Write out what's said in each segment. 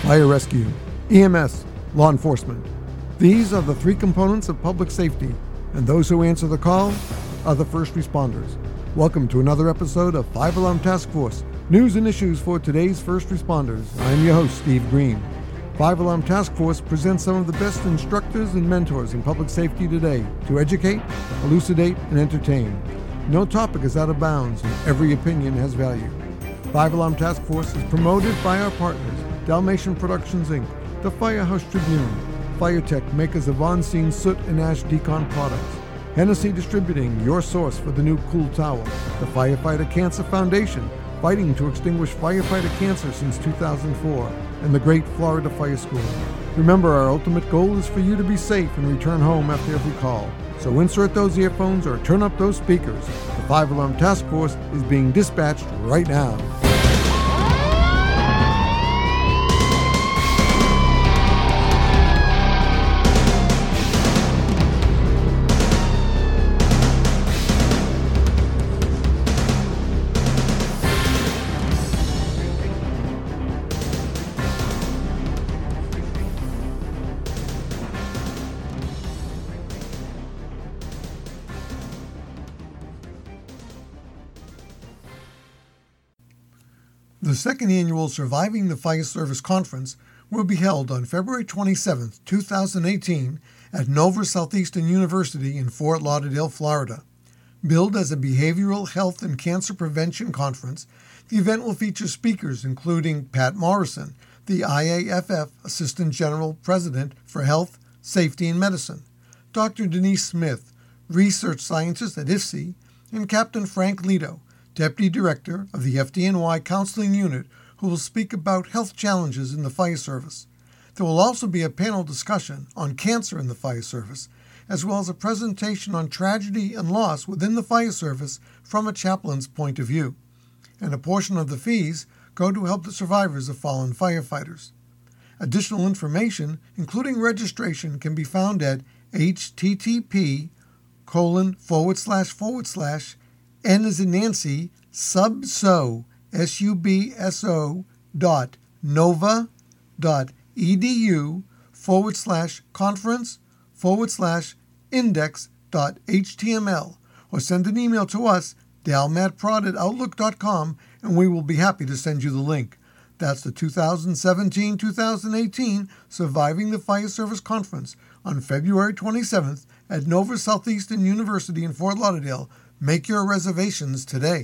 fire rescue, EMS, law enforcement. These are the three components of public safety, and those who answer the call are the first responders. Welcome to another episode of 5 Alarm Task Force, news and issues for today's first responders. I'm your host, Steve Green. 5 Alarm Task Force presents some of the best instructors and mentors in public safety today to educate, elucidate, and entertain. No topic is out of bounds, and every opinion has value. 5 Alarm Task Force is promoted by our partners, Dalmatian Productions, Inc., the Firehouse Tribune, FireTech, makers of on-scene soot and ash decon products, Hennessy Distributing, your source for the new cool towel, the Firefighter Cancer Foundation, fighting to extinguish firefighter cancer since 2004, and the Great Florida Fire School. Remember, our ultimate goal is for you to be safe and return home after every call. So insert those earphones or turn up those speakers. The 5 Alarm Task Force is being dispatched right now. The second annual Surviving the Fire Service Conference will be held on February 27, 2018 at Nova Southeastern University in Fort Lauderdale, Florida. Billed as a behavioral health and cancer prevention conference, the event will feature speakers including Pat Morrison, the IAFF Assistant General President for Health, Safety, and Medicine, Dr. Denise Smith, Research Scientist at IFSI, and Captain Frank Lito, Deputy Director of the FDNY Counseling Unit, who will speak about health challenges in the fire service. There will also be a panel discussion on cancer in the fire service, as well as a presentation on tragedy and loss within the fire service from a chaplain's point of view. And a portion of the fees go to help the survivors of fallen firefighters. Additional information, including registration, can be found at http:// N as in Nancy, subso, subso.nova.edu/conference/index.html, or send an email to us, dalmatprod@outlook.com, and we will be happy to send you the link. That's the 2017-2018 Surviving the Fire Service Conference on February 27th at Nova Southeastern University in Fort Lauderdale. Make your reservations today.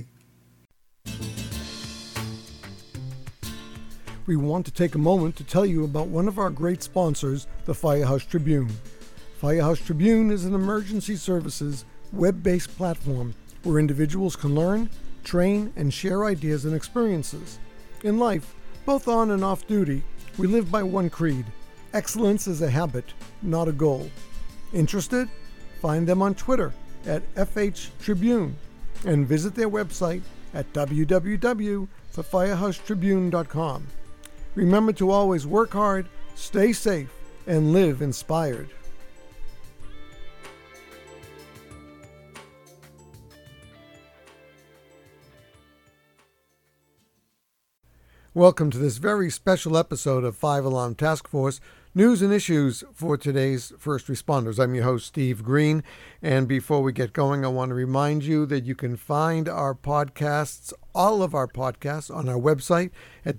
We want to take a moment to tell you about one of our great sponsors, the Firehouse Tribune. Firehouse Tribune is an emergency services web-based platform where individuals can learn, train, and share ideas and experiences. In life, both on and off duty, we live by one creed: excellence is a habit, not a goal. Interested? Find them on Twitter at FH Tribune and visit their website at www.thefirehousetribune.com. Remember to always work hard, stay safe, and live inspired. Welcome to this very special episode of 5 Alarm Task Force, news and issues for today's first responders. I'm your host, Steve Green, and before we get going, I want to remind you that you can find our podcasts, all of our podcasts, on our website at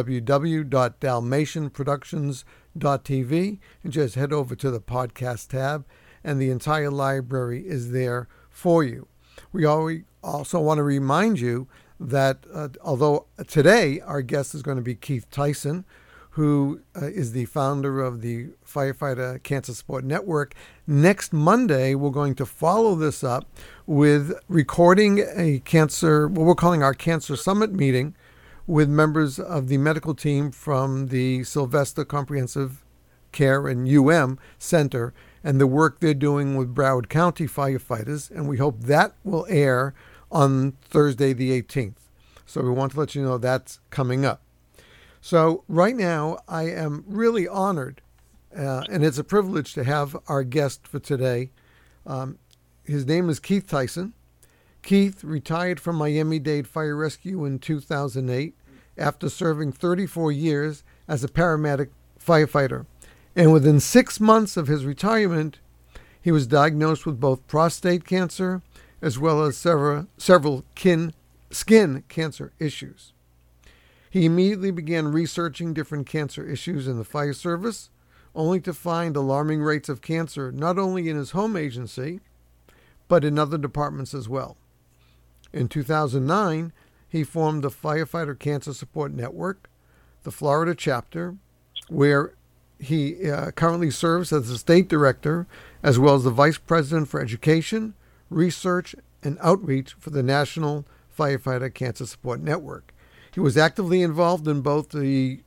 www.dalmatianproductions.tv, and just head over to the podcast tab, and the entire library is there for you. We also want to remind you that although today our guest is going to be Keith Tyson, who is the founder of the Firefighter Cancer Support Network, next Monday we're going to follow this up with recording what we're calling our Cancer Summit meeting with members of the medical team from the Sylvester Comprehensive Care and UM Center and the work they're doing with Broward County firefighters, and we hope that will air on Thursday the 18th. So we want to let you know that's coming up. So right now I am really honored, and it's a privilege to have our guest for today. His name is Keith Tyson. Keith retired from Miami-Dade Fire Rescue in 2008 after serving 34 years as a paramedic firefighter. And within 6 months of his retirement, he was diagnosed with both prostate cancer as well as several skin cancer issues. He immediately began researching different cancer issues in the fire service, only to find alarming rates of cancer not only in his home agency, but in other departments as well. In 2009, he formed the Firefighter Cancer Support Network, the Florida chapter, where he currently serves as the state director, as well as the vice president for education, research, and outreach for the National Firefighter Cancer Support Network. He was actively involved in both the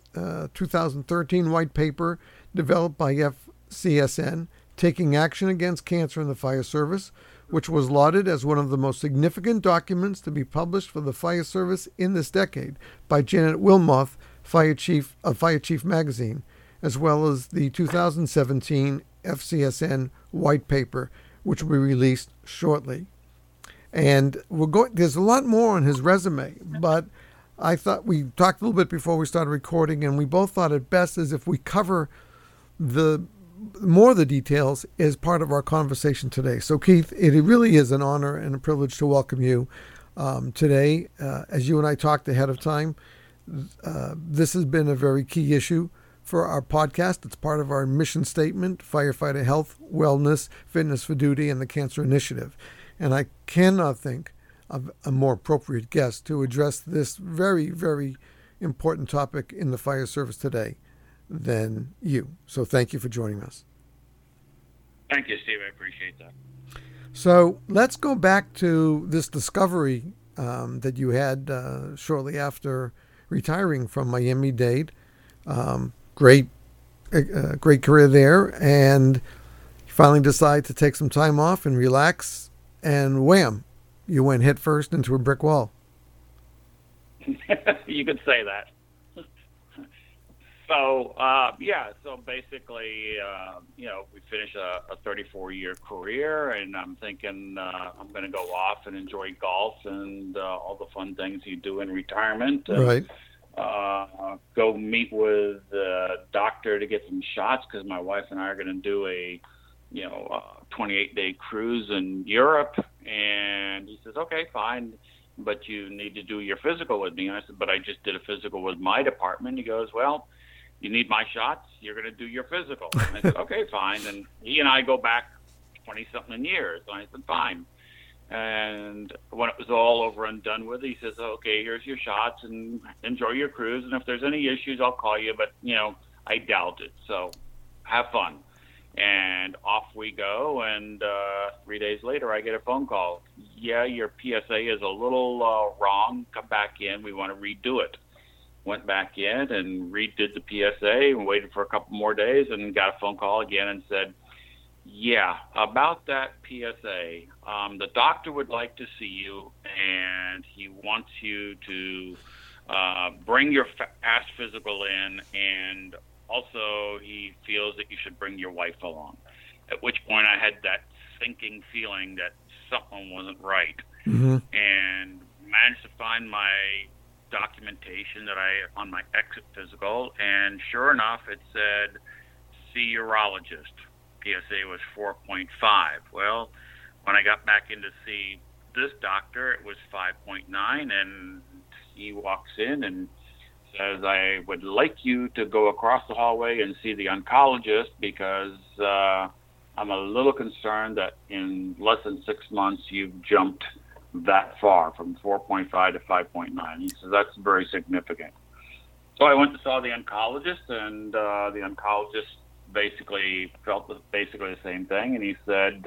2013 white paper developed by FCSN, Taking Action Against Cancer in the Fire Service, which was lauded as one of the most significant documents to be published for the fire service in this decade by Janet Wilmoth, Fire Chief of Fire Chief Magazine, as well as the 2017 FCSN white paper, which will be released shortly. And there's a lot more on his resume, but I thought we talked a little bit before we started recording, and we both thought it best is if we cover more of the details as part of our conversation today. So, Keith, it really is an honor and a privilege to welcome you today. As you and I talked ahead of time, this has been a very key issue for our podcast. It's part of our mission statement: firefighter health, wellness, fitness for duty, and the Cancer Initiative. And I cannot think of a more appropriate guest to address this very, very important topic in the fire service today than you. So thank you for joining us. Thank you, Steve. I appreciate that. So let's go back to this discovery that you had shortly after retiring from Miami-Dade. Great career there, and you finally decide to take some time off and relax, and wham, you went head first into a brick wall. You could say that. So basically, we finished a 34-year career, and I'm thinking I'm going to go off and enjoy golf and all the fun things you do in retirement. And, right. Go meet with the doctor to get some shots, because my wife and I are going to do a 28-day cruise in Europe. And he says, okay, fine, but you need to do your physical with me. And I said, but I just did a physical with my department. He goes, well, you need my shots, you're going to do your physical. And I said, okay, fine. And he and I go back 20-something years. And I said, fine. And when it was all over and done with, he says, okay, here's your shots and enjoy your cruise. And if there's any issues, I'll call you. But, I doubt it. So have fun. And off we go. And 3 days later, I get a phone call. Yeah, your PSA is a little wrong. Come back in. We want to redo it. Went back in and redid the PSA and waited for a couple more days and got a phone call again and said, yeah, about that PSA, the doctor would like to see you, and he wants you to bring your past physical in, and also he feels that you should bring your wife along. At which point I had that sinking feeling that something wasn't right. Mm-hmm. And managed to find my documentation on my exit physical, and sure enough, it said, see urologist. PSA was 4.5. Well, when I got back in to see this doctor, it was 5.9, and he walks in and says, I would like you to go across the hallway and see the oncologist, because I'm a little concerned that in less than 6 months you've jumped that far from 4.5 to 5.9. He says, that's very significant. So I went to saw the oncologist, and the oncologist basically felt basically the same thing, and he said,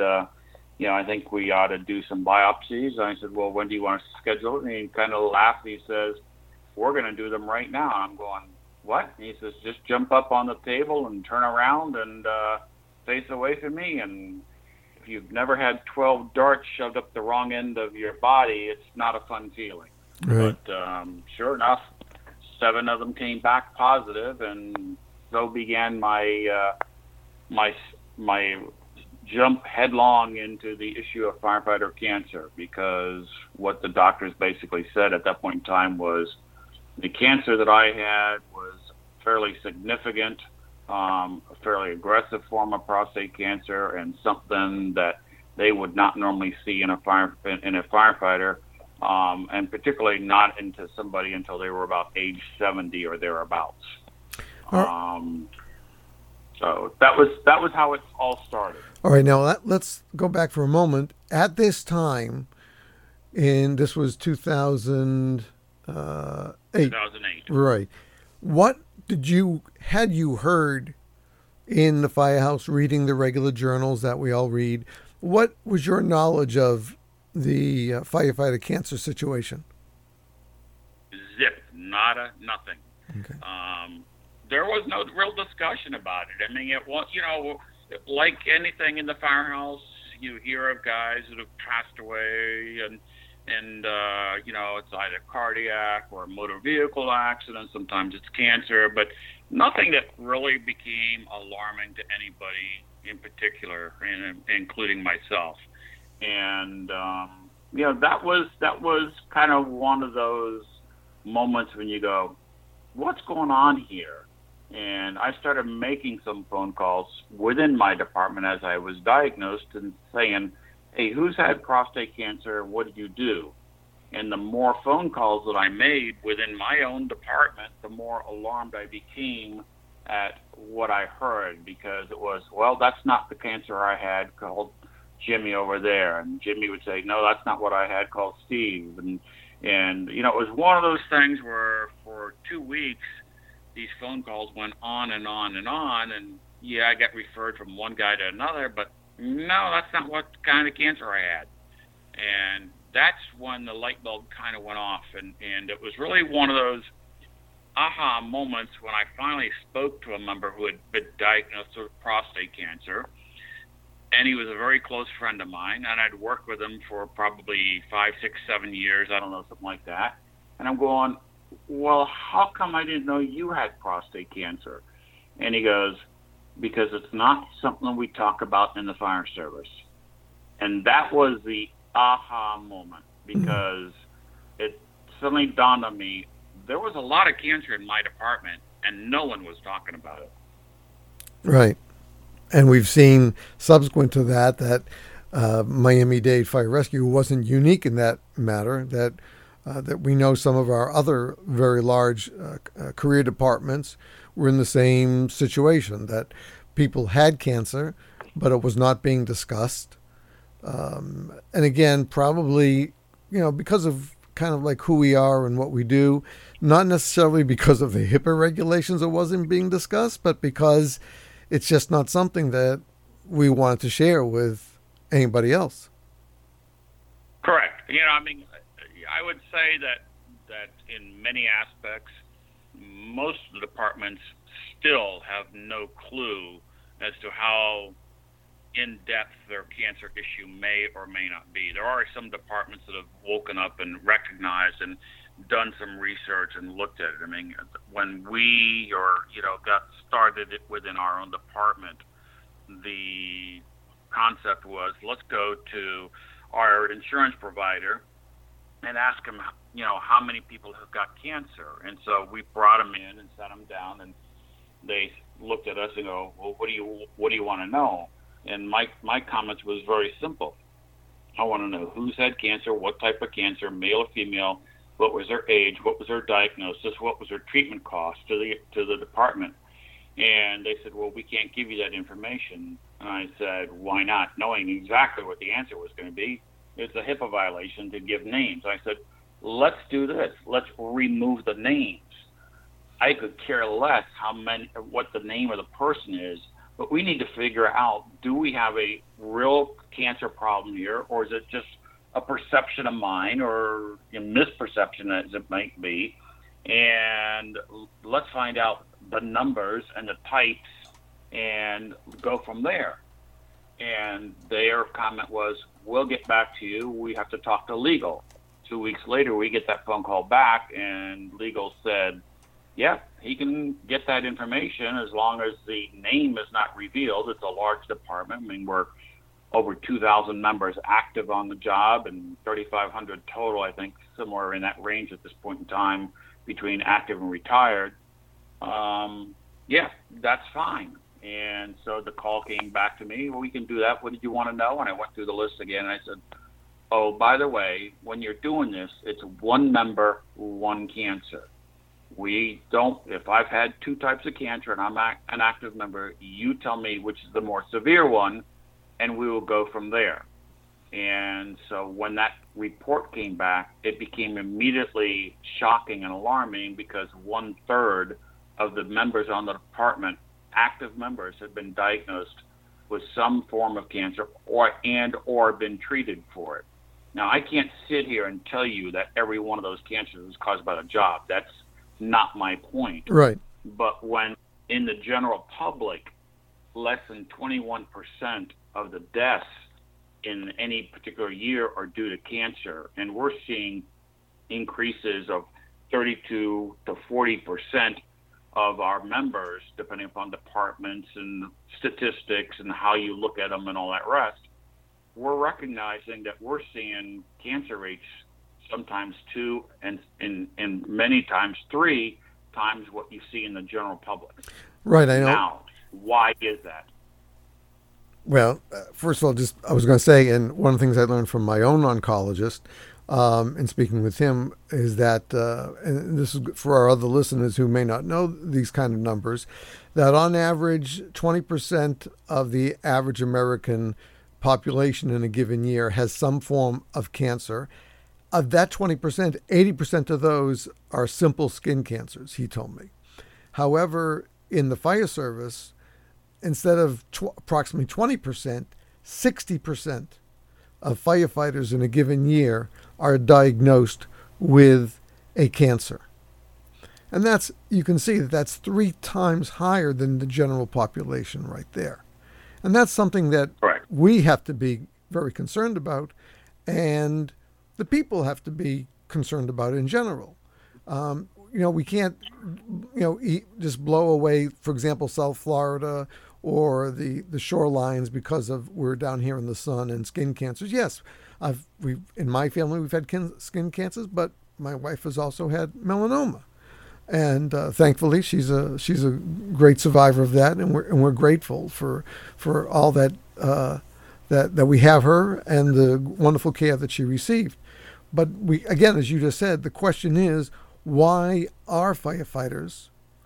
I think we ought to do some biopsies. And I said, well, when do you want to schedule it? And he kind of laughed. He says, we're going to do them right now. I'm going, what? And he says, just jump up on the table and turn around and face away from me. And if you've never had 12 darts shoved up the wrong end of your body, it's not a fun feeling. Right. But sure enough, 7 of them came back positive, and so began my jump headlong into the issue of firefighter cancer, because what the doctors basically said at that point in time was the cancer that I had was fairly significant, a fairly aggressive form of prostate cancer, and something that they would not normally see in a firefighter, and particularly not into somebody until they were about age 70 or thereabouts. So that was how it all started. All right, now let's go back for a moment. At this time, this was 2008. 2008. Right. What had you heard in the firehouse, reading the regular journals that we all read? What was your knowledge of the firefighter cancer situation? Zip, nada, nothing. Okay. There was no real discussion about it. I mean, it was, like anything in the firehouse, you hear of guys that have passed away, and it's either cardiac or a motor vehicle accident. Sometimes it's cancer, but nothing that really became alarming to anybody in particular, including myself. And that was kind of one of those moments when you go, what's going on here? And I started making some phone calls within my department as I was diagnosed and saying, hey, who's had prostate cancer? What did you do? And the more phone calls that I made within my own department, the more alarmed I became at what I heard, because it was, well, that's not the cancer I had, called Jimmy over there. And Jimmy would say, no, that's not what I had, called Steve. And it was one of those things where for 2 weeks, these phone calls went on and on and on. And yeah, I got referred from one guy to another, but no, that's not what kind of cancer I had. And that's when the light bulb kind of went off. And it was really one of those aha moments when I finally spoke to a member who had been diagnosed with prostate cancer. And he was a very close friend of mine, and I'd worked with him for probably 5, 6, 7 years, I don't know, something like that. And I'm going, well, how come I didn't know you had prostate cancer? And he goes, because it's not something we talk about in the fire service. And that was the aha moment, because it suddenly dawned on me, there was a lot of cancer in my department, and no one was talking about it. Right. And we've seen subsequent to that Miami-Dade Fire Rescue wasn't unique in that matter, that we know some of our other very large career departments were in the same situation, that people had cancer, but it was not being discussed. And again, probably, because of kind of like who we are and what we do, not necessarily because of the HIPAA regulations it wasn't being discussed, but because it's just not something that we wanted to share with anybody else. Correct. I would say that in many aspects, most of the departments still have no clue as to how in-depth their cancer issue may or may not be. There are some departments that have woken up and recognized and done some research and looked at it. I mean, when we got started within our own department, the concept was, let's go to our insurance provider and ask them, how many people have got cancer. And so we brought them in and sat them down, and they looked at us and go, well, what do you want to know? And my comments was very simple. I want to know who's had cancer, what type of cancer, male or female, what was their age, what was their diagnosis, what was their treatment cost to the department. And they said, well, we can't give you that information. And I said, why not? Knowing exactly what the answer was going to be. It's a HIPAA violation to give names. I said, let's do this. Let's remove the names. I could care less what the name of the person is, but we need to figure out, do we have a real cancer problem here, or is it just a perception of mine, or a misperception as it might be? And let's find out the numbers and the types and go from there. And their comment was, we'll get back to you. We have to talk to legal. 2 weeks later, we get that phone call back, and legal said, yeah, he can get that information as long as the name is not revealed. It's a large department. I mean, we're over 2,000 members active on the job and 3,500 total, I think, somewhere in that range at this point in time between active and retired. Yeah, that's fine. And so the call came back to me. Well, we can do that. What did you want to know? And I went through the list again. And I said, oh, by the way, when you're doing this, it's one member, one cancer. We don't, if I've had two types of cancer and I'm an active member, you tell me which is the more severe one, and we will go from there. And so when that report came back, it became immediately shocking and alarming because 1/3 of the members on the department, active members, had been diagnosed with some form of cancer or been treated for it. Now, I can't sit here and tell you that every one of those cancers is caused by the job. That's not my point. Right. But when in the general public, less than 21% of the deaths in any particular year are due to cancer, and we're seeing increases of 32 to 40% of our members, depending upon departments and statistics and how you look at them and all that rest, we're recognizing that we're seeing cancer rates sometimes 2 and many times 3 times what you see in the general public. Right, I know. Now, why is that? Well, first of all, I was going to say, and one of the things I learned from my own oncologist in speaking with him is that, and this is for our other listeners who may not know these kind of numbers, that on average, 20% of the average American population in a given year has some form of cancer. Of that 20%, 80% of those are simple skin cancers, he told me. However, in the fire service, instead of approximately 20%, 60% of firefighters in a given year are diagnosed with a cancer. And you can see that's 3 times higher than the general population right there. And that's something that we have to be very concerned about, and the people have to be concerned about in general. We can't, just blow away, for example, South Florida or the shorelines because we're down here in the sun and skin cancers. Yes, in my family we've had skin cancers, but my wife has also had melanoma, and thankfully she's a great survivor of that, and we're grateful for all that that we have her and the wonderful care that she received. But again, as you just said, the question is, why are firefighters?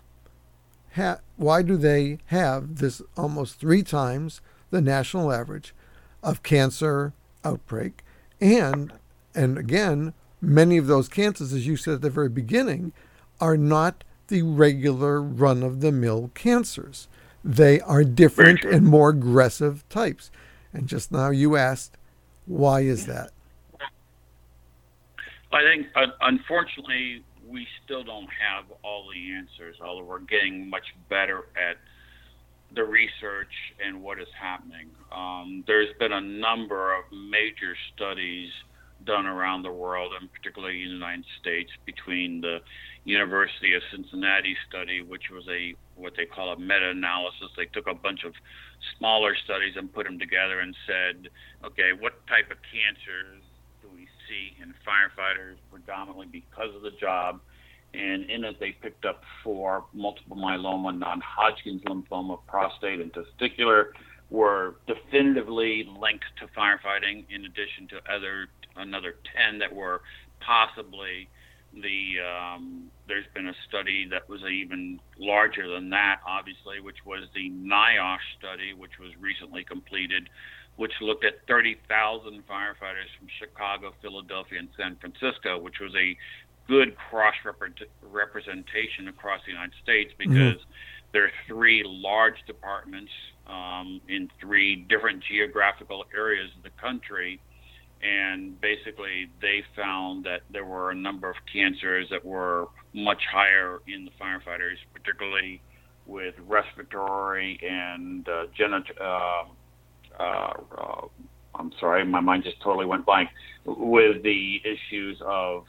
Why do they have this almost 3 times the national average of cancer outbreak? And again, many of those cancers, as you said at the very beginning, are not the regular run-of-the-mill cancers. They are different and more aggressive types. And just now you asked, why is that? I think, unfortunately, we still don't have all the answers, although we're getting much better at the research and what is happening. There's been a number of major studies done around the world, and particularly in the United States, between the University of Cincinnati study, which was what they call a meta-analysis. They took a bunch of smaller studies and put them together and said, okay, what type of cancers do we see in firefighters predominantly because of the job? And in it, they picked up 4: multiple myeloma, non-Hodgkin's lymphoma, prostate, and testicular were definitively linked to firefighting, in addition to another 10 that were possibly there's been a study that was even larger than that, obviously, which was the NIOSH study, which was recently completed, which looked at 30,000 firefighters from Chicago, Philadelphia, and San Francisco, which was a good cross-representation across the United States, because there are 3 large departments in 3 different geographical areas of the country. And basically, they found that there were a number of cancers that were much higher in the firefighters, particularly with respiratory and I'm sorry, my mind just totally went blank, with the issues of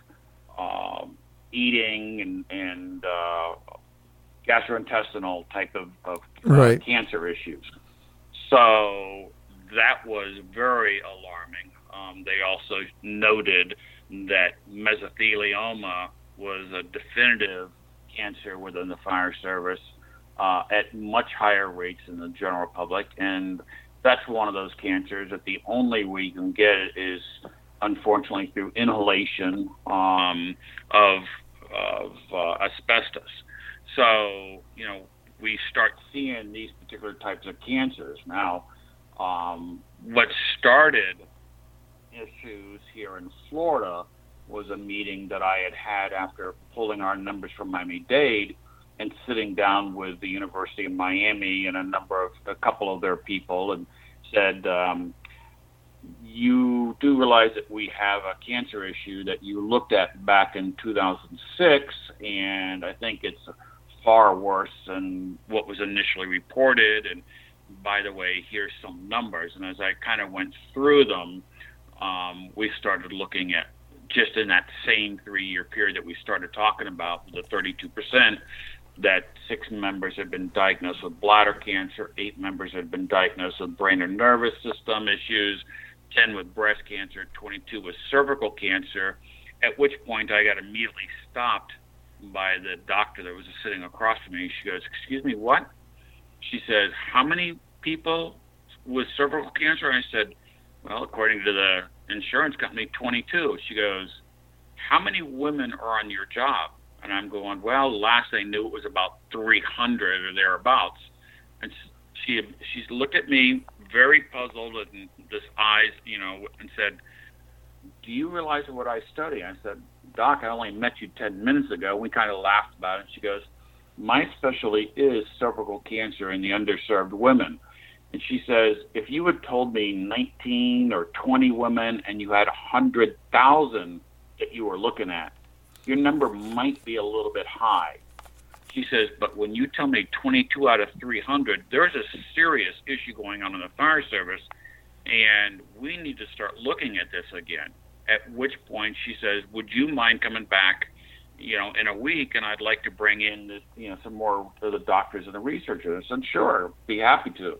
eating and gastrointestinal type of cancer issues. So that was very alarming. They also noted that mesothelioma was a definitive cancer within the fire service at much higher rates than the general public. And that's one of those cancers that the only way you can get it is, unfortunately, through inhalation of asbestos. So, we start seeing these particular types of cancers. Now, what started issues here in Florida was a meeting that I had after pulling our numbers from Miami-Dade and sitting down with the University of Miami and a couple of their people, and said, you do realize that we have a cancer issue that you looked at back in 2006, and I think it's far worse than what was initially reported. And by the way, here's some numbers. And as I kind of went through them, we started looking at, just in that same 3-year period that we started talking about, the 32%, that 6 members had been diagnosed with bladder cancer, 8 members had been diagnosed with brain and nervous system issues, 10 with breast cancer, 22 with cervical cancer, at which point I got immediately stopped by the doctor that was sitting across from me. She goes, "Excuse me, what?" She says, "How many people with cervical cancer?" I said, "Well, according to the insurance company, 22. She goes, "How many women are on your job?" And I'm going, "Well, last I knew it was about 300 or thereabouts." And she looked at me very puzzled and just eyes, and said, "Do you realize what I study?" I said, "Doc, I only met you 10 minutes ago." We kind of laughed about it. She goes, "My specialty is cervical cancer in the underserved women." And she says, "If you had told me 19 or 20 women and you had 100,000 that you were looking at, your number might be a little bit high." She says, "But when you tell me 22 out of 300, there's a serious issue going on in the fire service, and we need to start looking at this again." At which point she says, "Would you mind coming back, in a week, and I'd like to bring in this, some more of the doctors and the researchers." And sure, be happy to.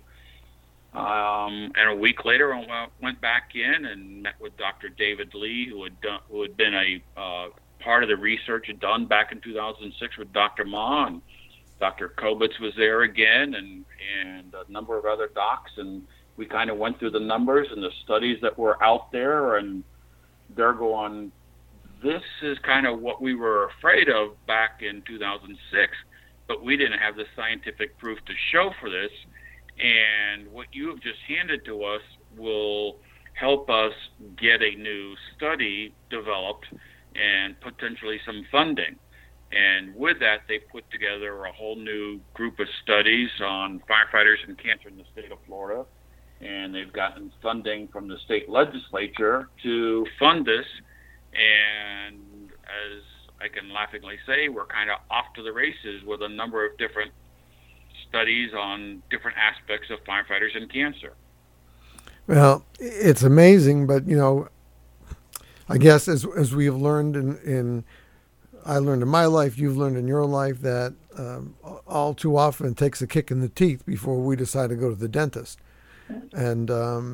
And a week later, I went back in and met with Dr. David Lee, who had been a part of the research done back in 2006 with Dr. Ma, and Dr. Kobitz was there again, and a number of other docs, and we kind of went through the numbers and the studies that were out there, and they're going, "This is kind of what we were afraid of back in 2006, but we didn't have the scientific proof to show for this. And what you have just handed to us will help us get a new study developed and potentially some funding." And with that, they put together a whole new group of studies on firefighters and cancer in the state of Florida. And they've gotten funding from the state legislature to fund this. And as I can laughingly say, we're kind of off to the races with a number of different studies on different aspects of firefighters and cancer. Well, it's amazing, but I guess as we have learned I learned in my life, you've learned in your life, that all too often it takes a kick in the teeth before we decide to go to the dentist, and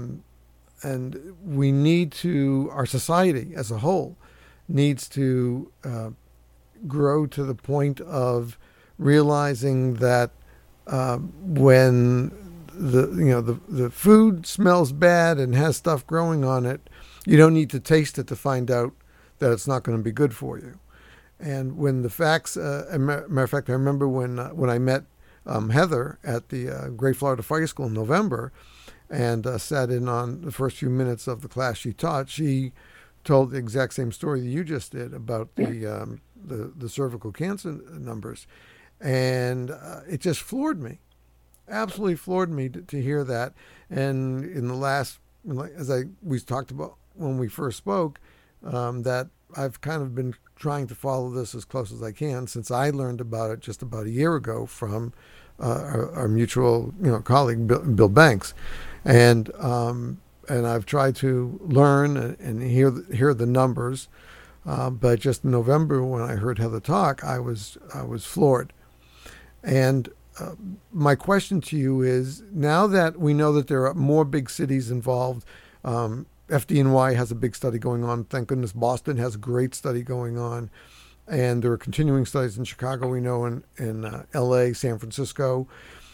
we need to, our society as a whole needs to grow to the point of realizing that when the food smells bad and has stuff growing on it, you don't need to taste it to find out that it's not going to be good for you. And when the facts, matter of fact, I remember when I met Heather at the Great Florida Fire School in November, and sat in on the first few minutes of the class she taught, she told the exact same story that you just did about the cervical cancer numbers. And it just floored me, absolutely floored me to hear that. And in the last, we talked about when we first spoke, that I've kind of been trying to follow this as close as I can since I learned about it just about a year ago from our mutual colleague Bill Banks, and I've tried to learn and hear the numbers, but just in November when I heard Heather talk, I was floored. And my question to you is, now that we know that there are more big cities involved, FDNY has a big study going on. Thank goodness Boston has a great study going on. and there are continuing studies in Chicago, we know, in L.A., San Francisco.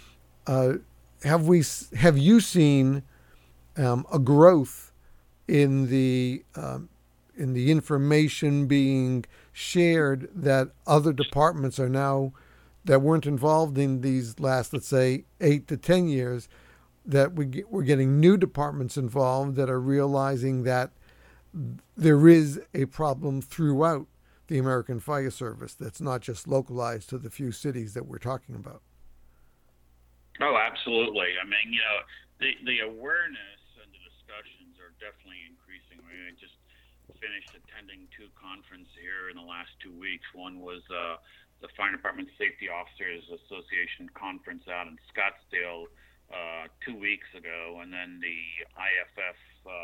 Have you seen a growth in the information being shared that other departments are now, that weren't involved in these last, let's say, 8 to 10 years, that we're getting new departments involved that are realizing that there is a problem throughout the American Fire Service that's not just localized to the few cities that we're talking about? Oh, absolutely. I mean, the awareness and the discussions are definitely increasing. I just finished attending 2 conferences here in the last 2 weeks. One was the Fire Department Safety Officers Association conference out in Scottsdale 2 weeks ago, and then the IFF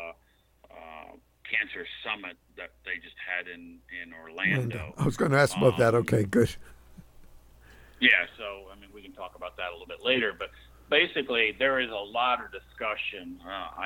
Cancer Summit that they just had in Orlando. I was going to ask about that. Okay, good. Yeah, so I mean, we can talk about that a little bit later, but basically, there is a lot of discussion.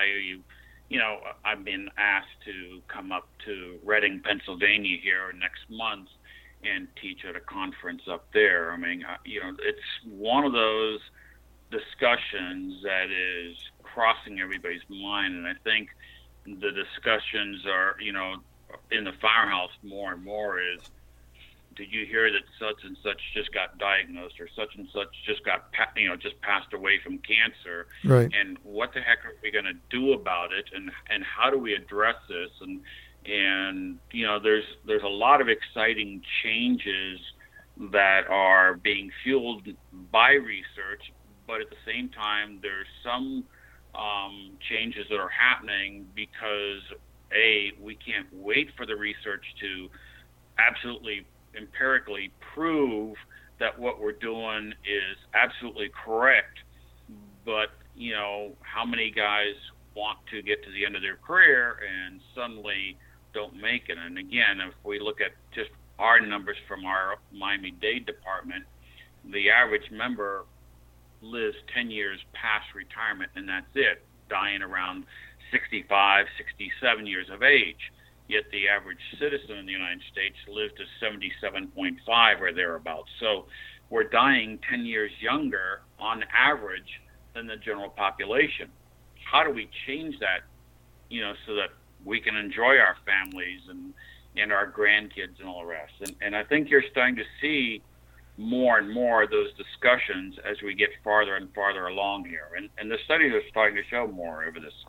I've been asked to come up to Reading, Pennsylvania here next month and teach at a conference up there. I mean, it's one of those discussions that is crossing everybody's mind, and I think the discussions are, in the firehouse more and more is, did you hear that such and such just got diagnosed, or such and such just got, just passed away from cancer? Right. And what the heck are we going to do about it? And how do we address this? And there's a lot of exciting changes that are being fueled by research, but at the same time, there's some changes that are happening because we can't wait for the research to absolutely empirically prove that what we're doing is absolutely correct, but how many guys want to get to the end of their career and suddenly don't make it? And again, if we look at just our numbers from our Miami-Dade department, the average member lives 10 years past retirement, and that's it, dying around 65, 67 years of age. Yet the average citizen in the United States lives to 77.5 or thereabouts. So we're dying 10 years younger on average than the general population. How do we change that, so that we can enjoy our families and our grandkids and all the rest? And I think you're starting to see more and more of those discussions as we get farther and farther along here. And the studies are starting to show more over this.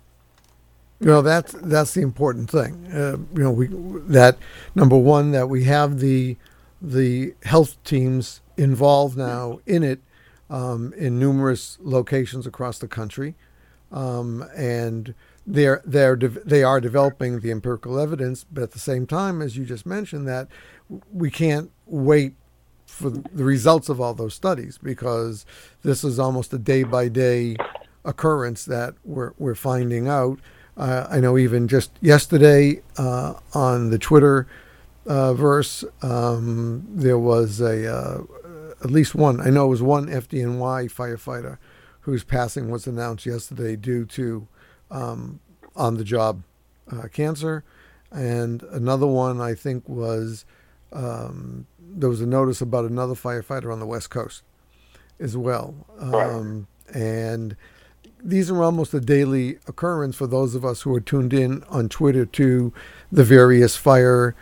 That's the important thing. That number one, that we have the health teams involved now in it, in numerous locations across the country, and they are developing the empirical evidence. But at the same time, as you just mentioned, that we can't wait for the results of all those studies, because this is almost a day-by-day occurrence that we're finding out. I know even just yesterday on the Twitter verse, there was at least one. I know it was one FDNY firefighter whose passing was announced yesterday due to on-the-job cancer, and another one I think was there was a notice about another firefighter on the West Coast as well, and these are almost a daily occurrence for those of us who are tuned in on Twitter to the various fire,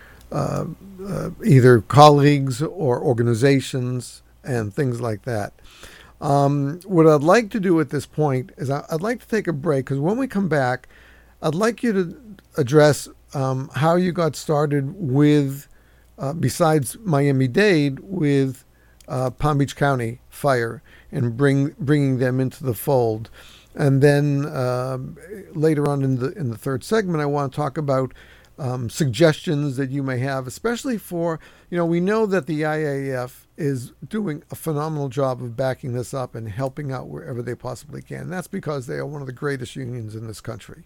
either colleagues or organizations and things like that. What I'd like to do at this point is I'd like to take a break, because when we come back, I'd like you to address how you got started with, besides Miami-Dade, with Palm Beach County Fire, and bringing them into the fold. And then later on in the third segment, I want to talk about suggestions that you may have, especially for, we know that the IAF is doing a phenomenal job of backing this up and helping out wherever they possibly can. And that's because they are one of the greatest unions in this country,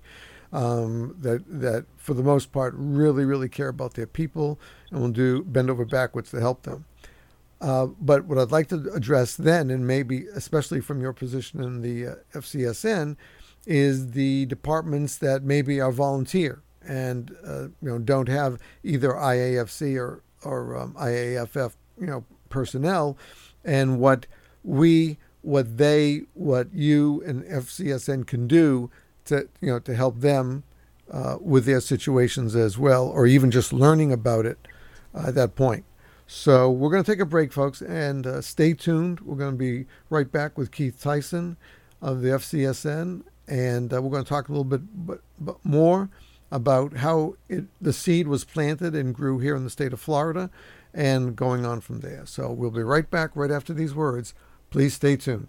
that for the most part really, really care about their people and will bend over backwards to help them. But what I'd like to address then, and maybe especially from your position in the FCSN, is the departments that maybe are volunteer and don't have either IAFC or IAFF, personnel, and what you and FCSN can do to help them with their situations as well, or even just learning about it at that point. So we're going to take a break, folks, and stay tuned. We're going to be right back with Keith Tyson of the FCSN, and we're going to talk a little bit more about how the seed was planted and grew here in the state of Florida and going on from there. So we'll be right back right after these words. Please stay tuned.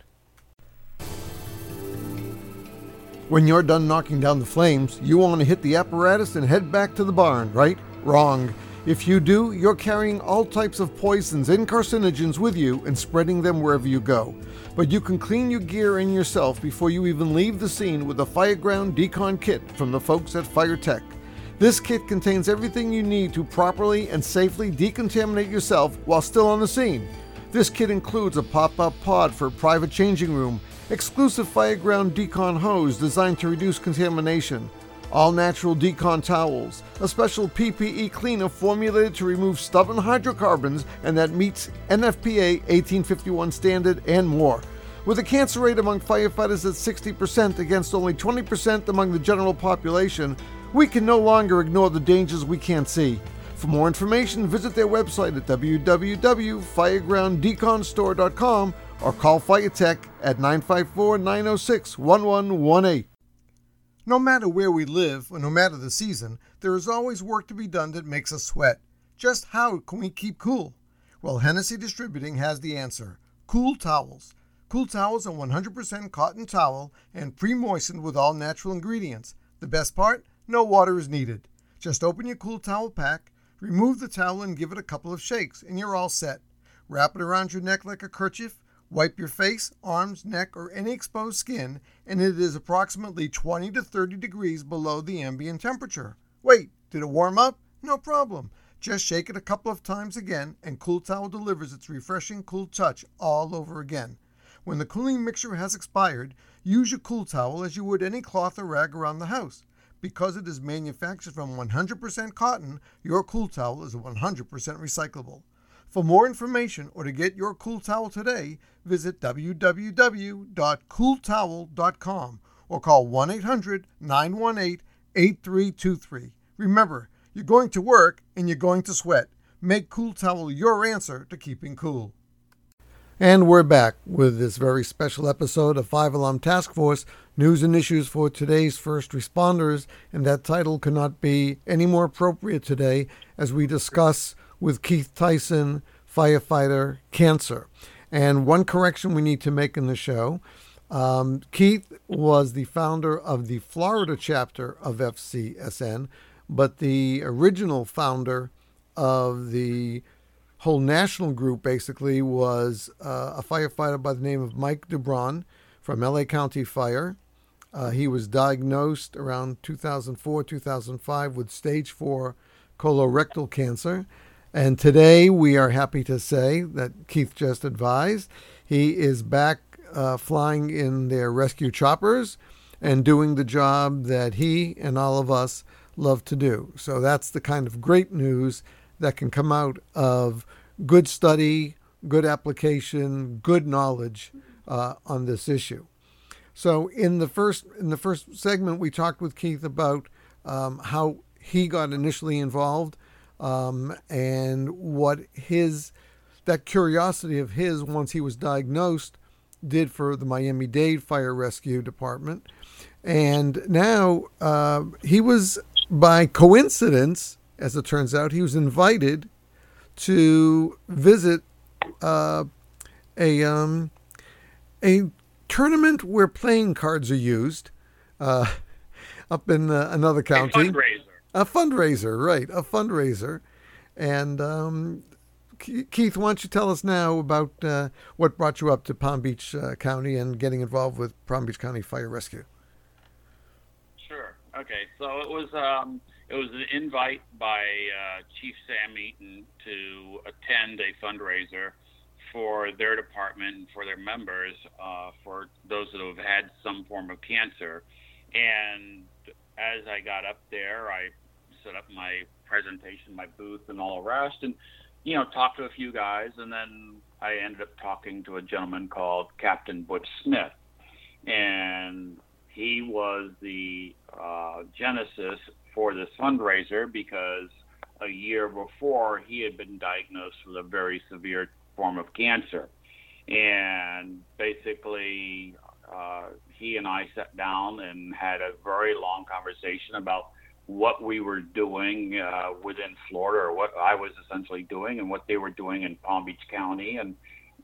When you're done knocking down the flames, you want to hit the apparatus and head back to the barn, right? Wrong. If you do, you're carrying all types of poisons and carcinogens with you and spreading them wherever you go. But you can clean your gear and yourself before you even leave the scene with a Fireground Decon Kit from the folks at FireTech. This kit contains everything you need to properly and safely decontaminate yourself while still on the scene. This kit includes a pop-up pod for a private changing room, exclusive Fireground Decon hose designed to reduce contamination, all-natural Decon towels, a special PPE cleaner formulated to remove stubborn hydrocarbons and that meets NFPA 1851 standard, and more. With a cancer rate among firefighters at 60% against only 20% among the general population, we can no longer ignore the dangers we can't see. For more information, visit their website at www.firegrounddeconstore.com or call FireTech at 954-906-1118. No matter where we live or no matter the season, there is always work to be done that makes us sweat. Just how can we keep cool? Well, Hennessy Distributing has the answer. Cool Towels. Cool Towels are 100% cotton towel and pre-moistened with all natural ingredients. The best part? No water is needed. Just open your Cool Towel pack, remove the towel and give it a couple of shakes, and you're all set. Wrap it around your neck like a kerchief, wipe your face, arms, neck, or any exposed skin, and it is approximately 20 to 30 degrees below the ambient temperature. Wait, did it warm up? No problem. Just shake it a couple of times again, and Cool Towel delivers its refreshing cool touch all over again. When the cooling mixture has expired, use your Cool Towel as you would any cloth or rag around the house. Because it is manufactured from 100% cotton, your Cool Towel is 100% recyclable. For more information or to get your Cool Towel today, visit www.cooltowel.com or call 1-800-918-8323. Remember, you're going to work and you're going to sweat. Make Cool Towel your answer to keeping cool. And we're back with this very special episode of 5 Alarm Task Force, news and issues for today's first responders, and that title could not be any more appropriate today as we discuss with Keith Tyson, firefighter, cancer. And one correction we need to make in the show, Keith was the founder of the Florida chapter of FCSN, but the original founder of the whole national group basically was a firefighter by the name of Mike Dubron from LA County Fire. He was diagnosed around 2004-2005 with stage 4 colorectal cancer. And today we are happy to say that Keith just advised he is back flying in their rescue choppers and doing the job that he and all of us love to do. So that's the kind of great news that can come out of good study, good application, good knowledge on this issue. So in the first segment, we talked with Keith about how he got initially involved and what that curiosity of his once he was diagnosed did for the Miami-Dade Fire Rescue Department. And now he was, by coincidence, as it turns out, he was invited to visit a tournament where playing cards are used up in another county. A fundraiser, right? A fundraiser. And Keith, why don't you tell us now about what brought you up to Palm Beach County and getting involved with Palm Beach County Fire Rescue? Sure. Okay. So it was an invite by Chief Sam Eaton to attend a fundraiser for their department and for their members, for those that have had some form of cancer. And as I got up there, I set up my presentation, my booth, and all the rest. And talked to a few guys, and then I ended up talking to a gentleman called Captain Butch Smith, and he was the genesis for this fundraiser because a year before he had been diagnosed with a very severe form of cancer. And basically, he and I sat down and had a very long conversation about what we were doing within Florida, or what I was essentially doing, and what they were doing in Palm Beach County, and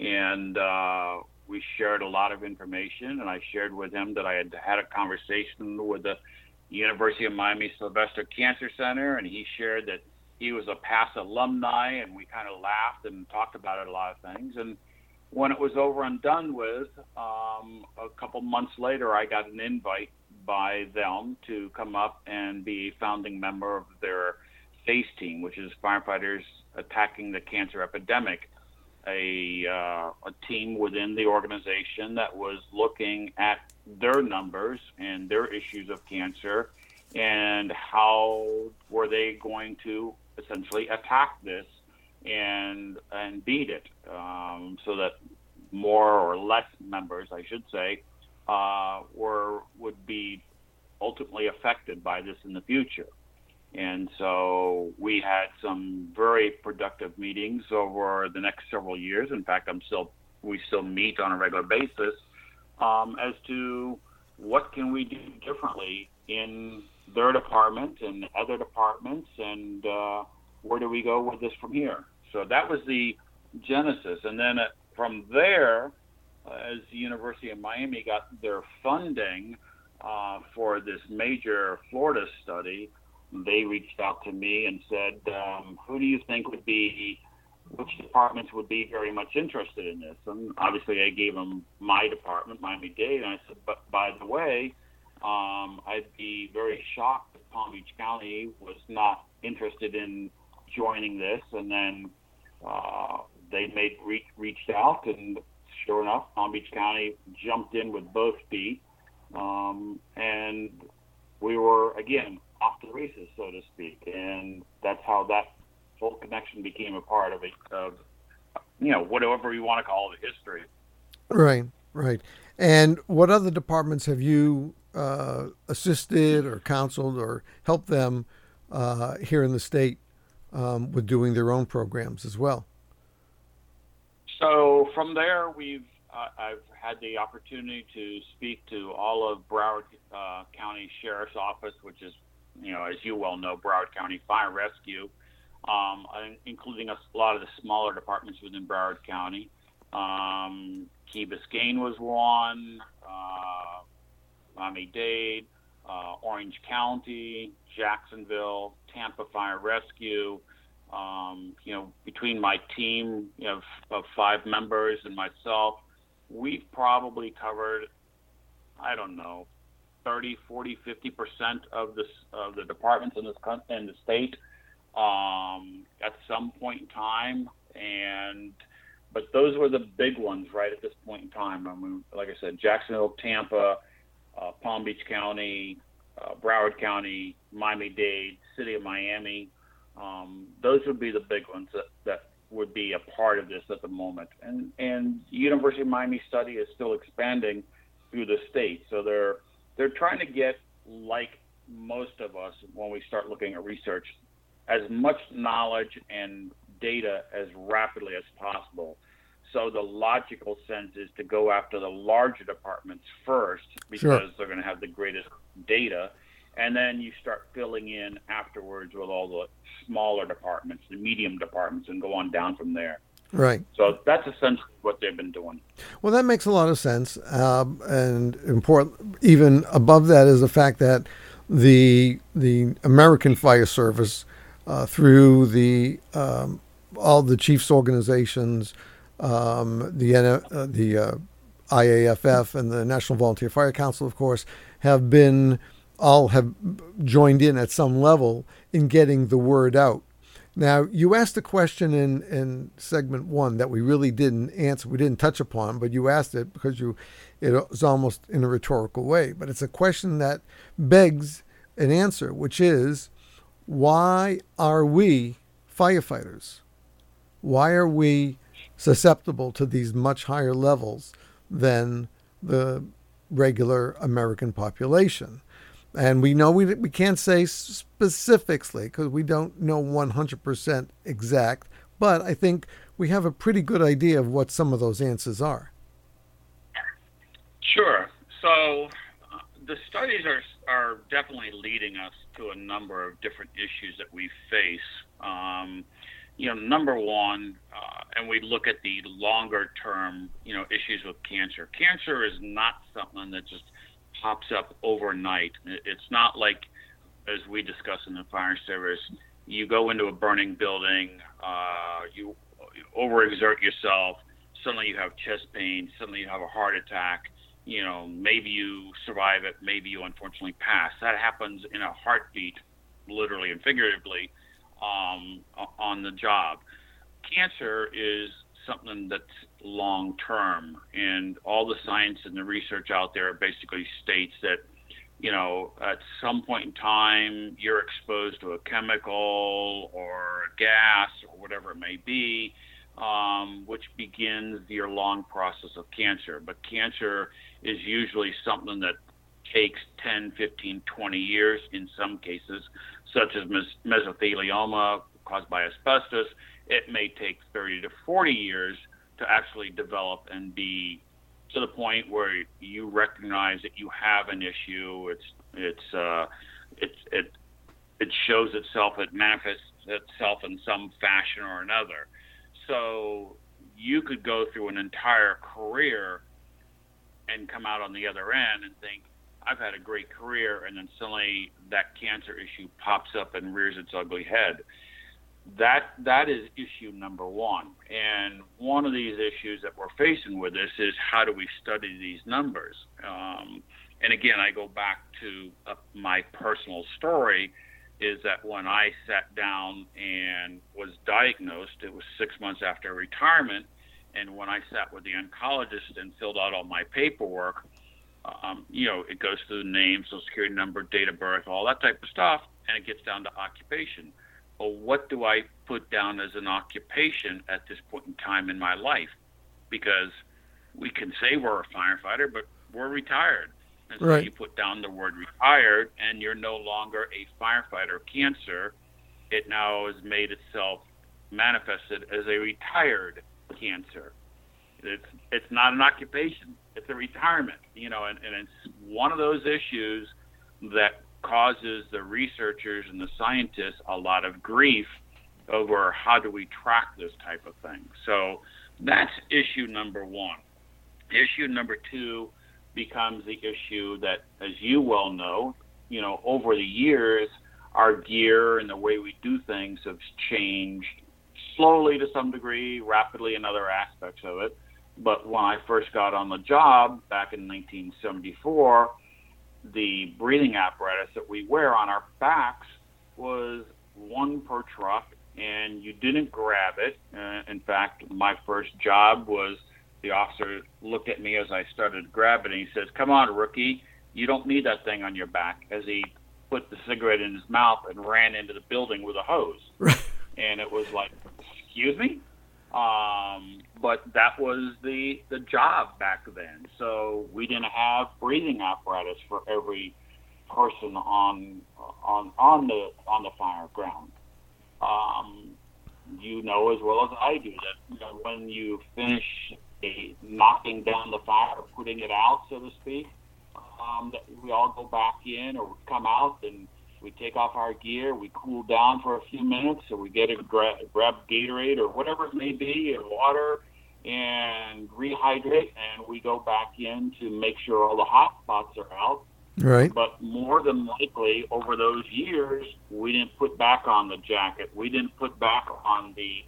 we shared a lot of information. And I shared with him that I had had a conversation with the University of Miami Sylvester Cancer Center, and he shared that he was a past alumni, and we kind of laughed and talked about it, a lot of things. And when it was over and done with, a couple months later, I got an invite by them to come up and be a founding member of their FACE team, which is Firefighters Attacking the Cancer Epidemic, a team within the organization that was looking at their numbers and their issues of cancer, and how were they going to essentially attack this and beat it, so that more or less members, I should say, would be ultimately affected by this in the future. And so we had some very productive meetings over the next several years. In fact, we still meet on a regular basis as to what can we do differently in their department and other departments, and where do we go with this from here? So that was the genesis. And then from there, as the University of Miami got their funding for this major Florida study, they reached out to me and said, who do you think which departments would be very much interested in this? And obviously I gave them my department, Miami-Dade, and I said, but by the way, I'd be very shocked if Palm Beach County was not interested in joining this. And then they reached out, and sure enough, Palm Beach County jumped in with both feet, and we were, again, off to the races, so to speak. And that's how that whole connection became a part of whatever you want to call the history. Right. And what other departments have you assisted or counseled or helped them here in the state with doing their own programs as well? So from there, I've had the opportunity to speak to all of Broward County Sheriff's Office, which is, as you well know, Broward County Fire Rescue, including a lot of the smaller departments within Broward County. Key Biscayne was one, Miami-Dade, Orange County, Jacksonville, Tampa Fire Rescue. Between my team of 5 members and myself, we've probably covered, 30, 40, 50% of the departments in the state at some point in time. But those were the big ones right at this point in time. I mean, like I said, Jacksonville, Tampa, Palm Beach County, Broward County, Miami-Dade, City of Miami. Those would be the big ones that would be a part of this at the moment. And University of Miami study is still expanding through the state. So they're trying to get, like most of us, when we start looking at research, as much knowledge and data as rapidly as possible. So the logical sense is to go after the larger departments first, because they're going to have the greatest data. And then you start filling in afterwards with all the smaller departments, the medium departments, and go on down from there. Right. So that's essentially what they've been doing. Well, that makes a lot of sense. And important, even above that, is the fact that the American Fire Service, through the all the chiefs organizations, the IAFF and the National Volunteer Fire Council, of course, have joined in at some level in getting the word out. Now, you asked a question in segment 1 that we really didn't answer. We didn't touch upon, but you asked it because it was almost in a rhetorical way. But it's a question that begs an answer, which is, why are we firefighters Why are we susceptible to these much higher levels than the regular American population? And we know we can't say specifically because we don't know 100% exact, but I think we have a pretty good idea of what some of those answers are. Sure. So the studies are definitely leading us to a number of different issues that we face. Number one, and we look at the longer term, issues with cancer. Cancer is not something that just pops up overnight. It's not like, as we discuss in the fire service, you go into a burning building, you overexert yourself, suddenly you have chest pain, suddenly you have a heart attack, maybe you survive it, maybe you unfortunately pass. That happens in a heartbeat, literally and figuratively, on the job. Cancer is something that's long term, and all the science and the research out there basically states that, at some point in time, you're exposed to a chemical or a gas or whatever it may be, which begins your long process of cancer. But cancer is usually something that takes 10, 15, 20 years in some cases, such as mesothelioma caused by asbestos. It may take 30 to 40 years to actually develop and be to the point where you recognize that you have an issue. It shows itself, it manifests itself in some fashion or another. So you could go through an entire career and come out on the other end and think, I've had a great career, and then suddenly that cancer issue pops up and rears its ugly head. That is issue number one. And one of these issues that we're facing with this is, how do we study these numbers? And again, I go back to my personal story, is that when I sat down and was diagnosed, it was 6 months after retirement. And when I sat with the oncologist and filled out all my paperwork, it goes through the name, social security number, date of birth, all that type of stuff, and it gets down to occupation. Well, what do I put down as an occupation at this point in time in my life? Because we can say we're a firefighter, but we're retired. And so Right. You put down the word retired, and you're no longer a firefighter. Cancer, it now has made itself manifested as a retired cancer. It's not an occupation. It's a retirement, and it's one of those issues that causes the researchers and the scientists a lot of grief over how do we track this type of thing. So that's issue number one. Issue number two becomes the issue that, as you well know, over the years, our gear and the way we do things have changed slowly to some degree, rapidly in other aspects of it. But when I first got on the job back in 1974, the breathing apparatus that we wear on our backs was one per truck, and you didn't grab it. In fact, my first job was, the officer looked at me as I started to grab it, and he says, "Come on, rookie, you don't need that thing on your back," as he put the cigarette in his mouth and ran into the building with a hose. And it was like, excuse me? But that was the job back then. So we didn't have breathing apparatus for every person on the fire ground. You know as well as I do that when you finish knocking down the fire, or putting it out, so to speak, that we all go back in or come out and we take off our gear, we cool down for a few minutes, or we get a grab Gatorade or whatever it may be, and water, and rehydrate, and we go back in to make sure all the hot spots are out. Right. But more than likely, over those years, we didn't put back on the jacket. We didn't put back on the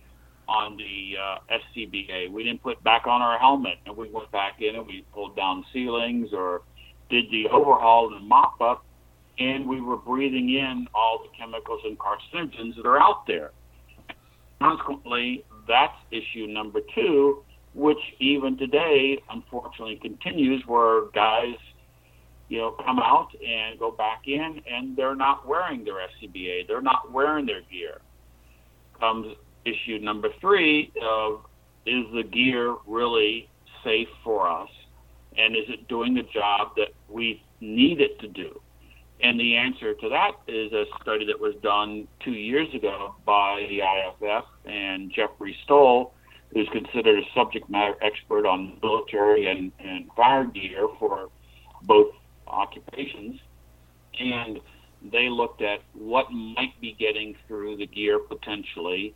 SCBA. We didn't put back on our helmet, and we went back in and we pulled down ceilings or did the overhaul and mop up, and we were breathing in all the chemicals and carcinogens that are out there. Consequently, that's issue number two, which even today, unfortunately, continues, where guys, come out and go back in, and they're not wearing their SCBA. They're not wearing their gear. Comes issue number 3 of, is the gear really safe for us? And is it doing the job that we need it to do? And the answer to that is a study that was done 2 years ago by the IFF and Jeffrey Stoll, who's considered a subject matter expert on military and fire gear for both occupations. And they looked at what might be getting through the gear potentially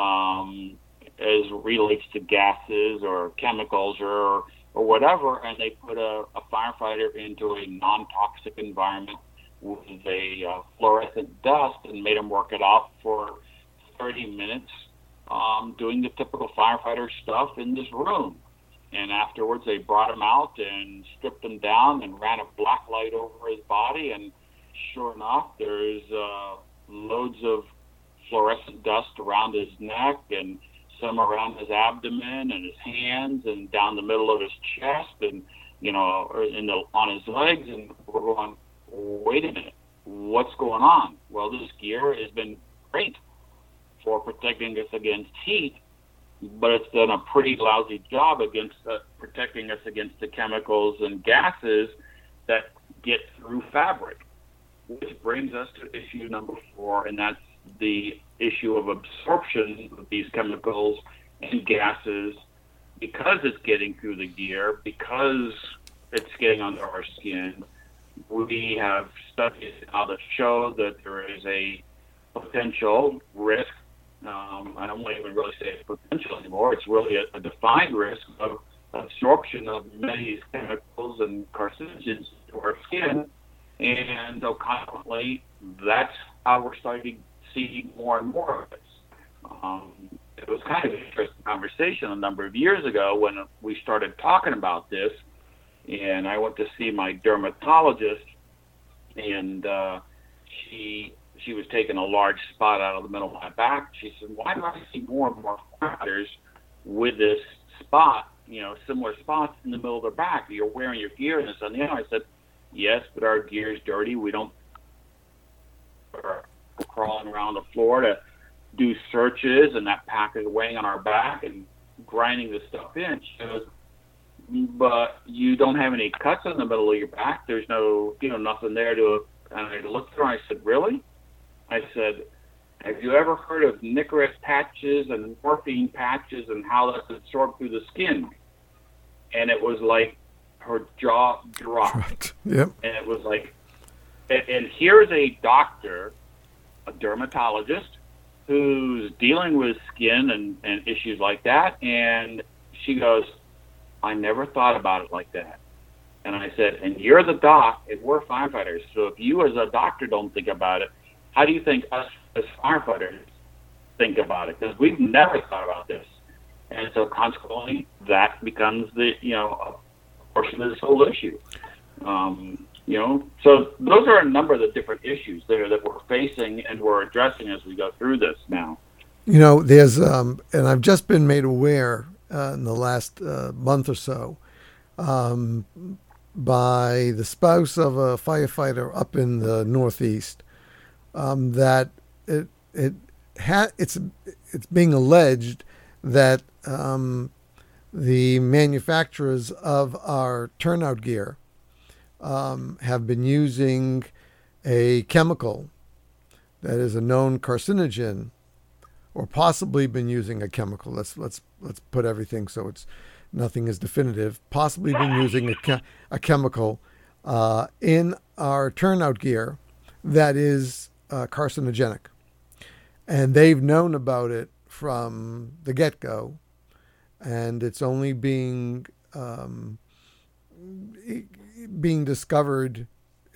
as relates to gases or chemicals or whatever, and they put a firefighter into a non-toxic environment with a fluorescent dust and made him work it out for 30 minutes doing the typical firefighter stuff in this room. And afterwards they brought him out and stripped him down and ran a black light over his body, and sure enough, there's loads of fluorescent dust around his neck and some around his abdomen and his hands and down the middle of his chest and, on his legs. And we're going, wait a minute, what's going on? Well, this gear has been great for protecting us against heat, but it's done a pretty lousy job against protecting us against the chemicals and gases that get through fabric. Which brings us to issue number 4, and that's the issue of absorption of these chemicals and gases because it's getting through the gear, because it's getting under our skin. We have studies now that show that there is a potential risk. I don't want to even really say it's potential anymore. It's really a defined risk of absorption of many of these chemicals and carcinogens to our skin. And so consequently, that's how we're starting to see more and more of this. It was kind of an interesting conversation a number of years ago when we started talking about this, and I went to see my dermatologist, and she was taking a large spot out of the middle of my back. She said, why do I see more and more firefighters with this spot, similar spots in the middle of their back? You're wearing your gear and this and that. I said, yes, but our gear is dirty. We don't crawling around the floor to do searches, and that pack is weighing on our back and grinding the stuff in. She goes, but you don't have any cuts in the middle of your back. There's no, nothing there to. And I looked at her and I said, really? I said, have you ever heard of Nicorette patches and morphine patches and how that's absorbed through the skin? And it was like her jaw dropped. Yep. And it was like, and here's a doctor, a dermatologist, who's dealing with skin and issues like that. And she goes, I never thought about it like that. And I said, and you're the doc, and we're firefighters. So if you as a doctor don't think about it, how do you think us as firefighters think about it? Because we've never thought about this. And so consequently, that becomes a portion of this whole issue. So those are a number of the different issues there that we're facing and we're addressing as we go through this now. There's, and I've just been made aware in the last month or so by the spouse of a firefighter up in the Northeast that it's being alleged that the manufacturers of our turnout gear have been using a chemical that is a known carcinogen, or possibly been using a chemical. Let's put everything so it's nothing is definitive. Possibly been using a chemical in our turnout gear that is carcinogenic, and they've known about it from the get-go, and it's only being discovered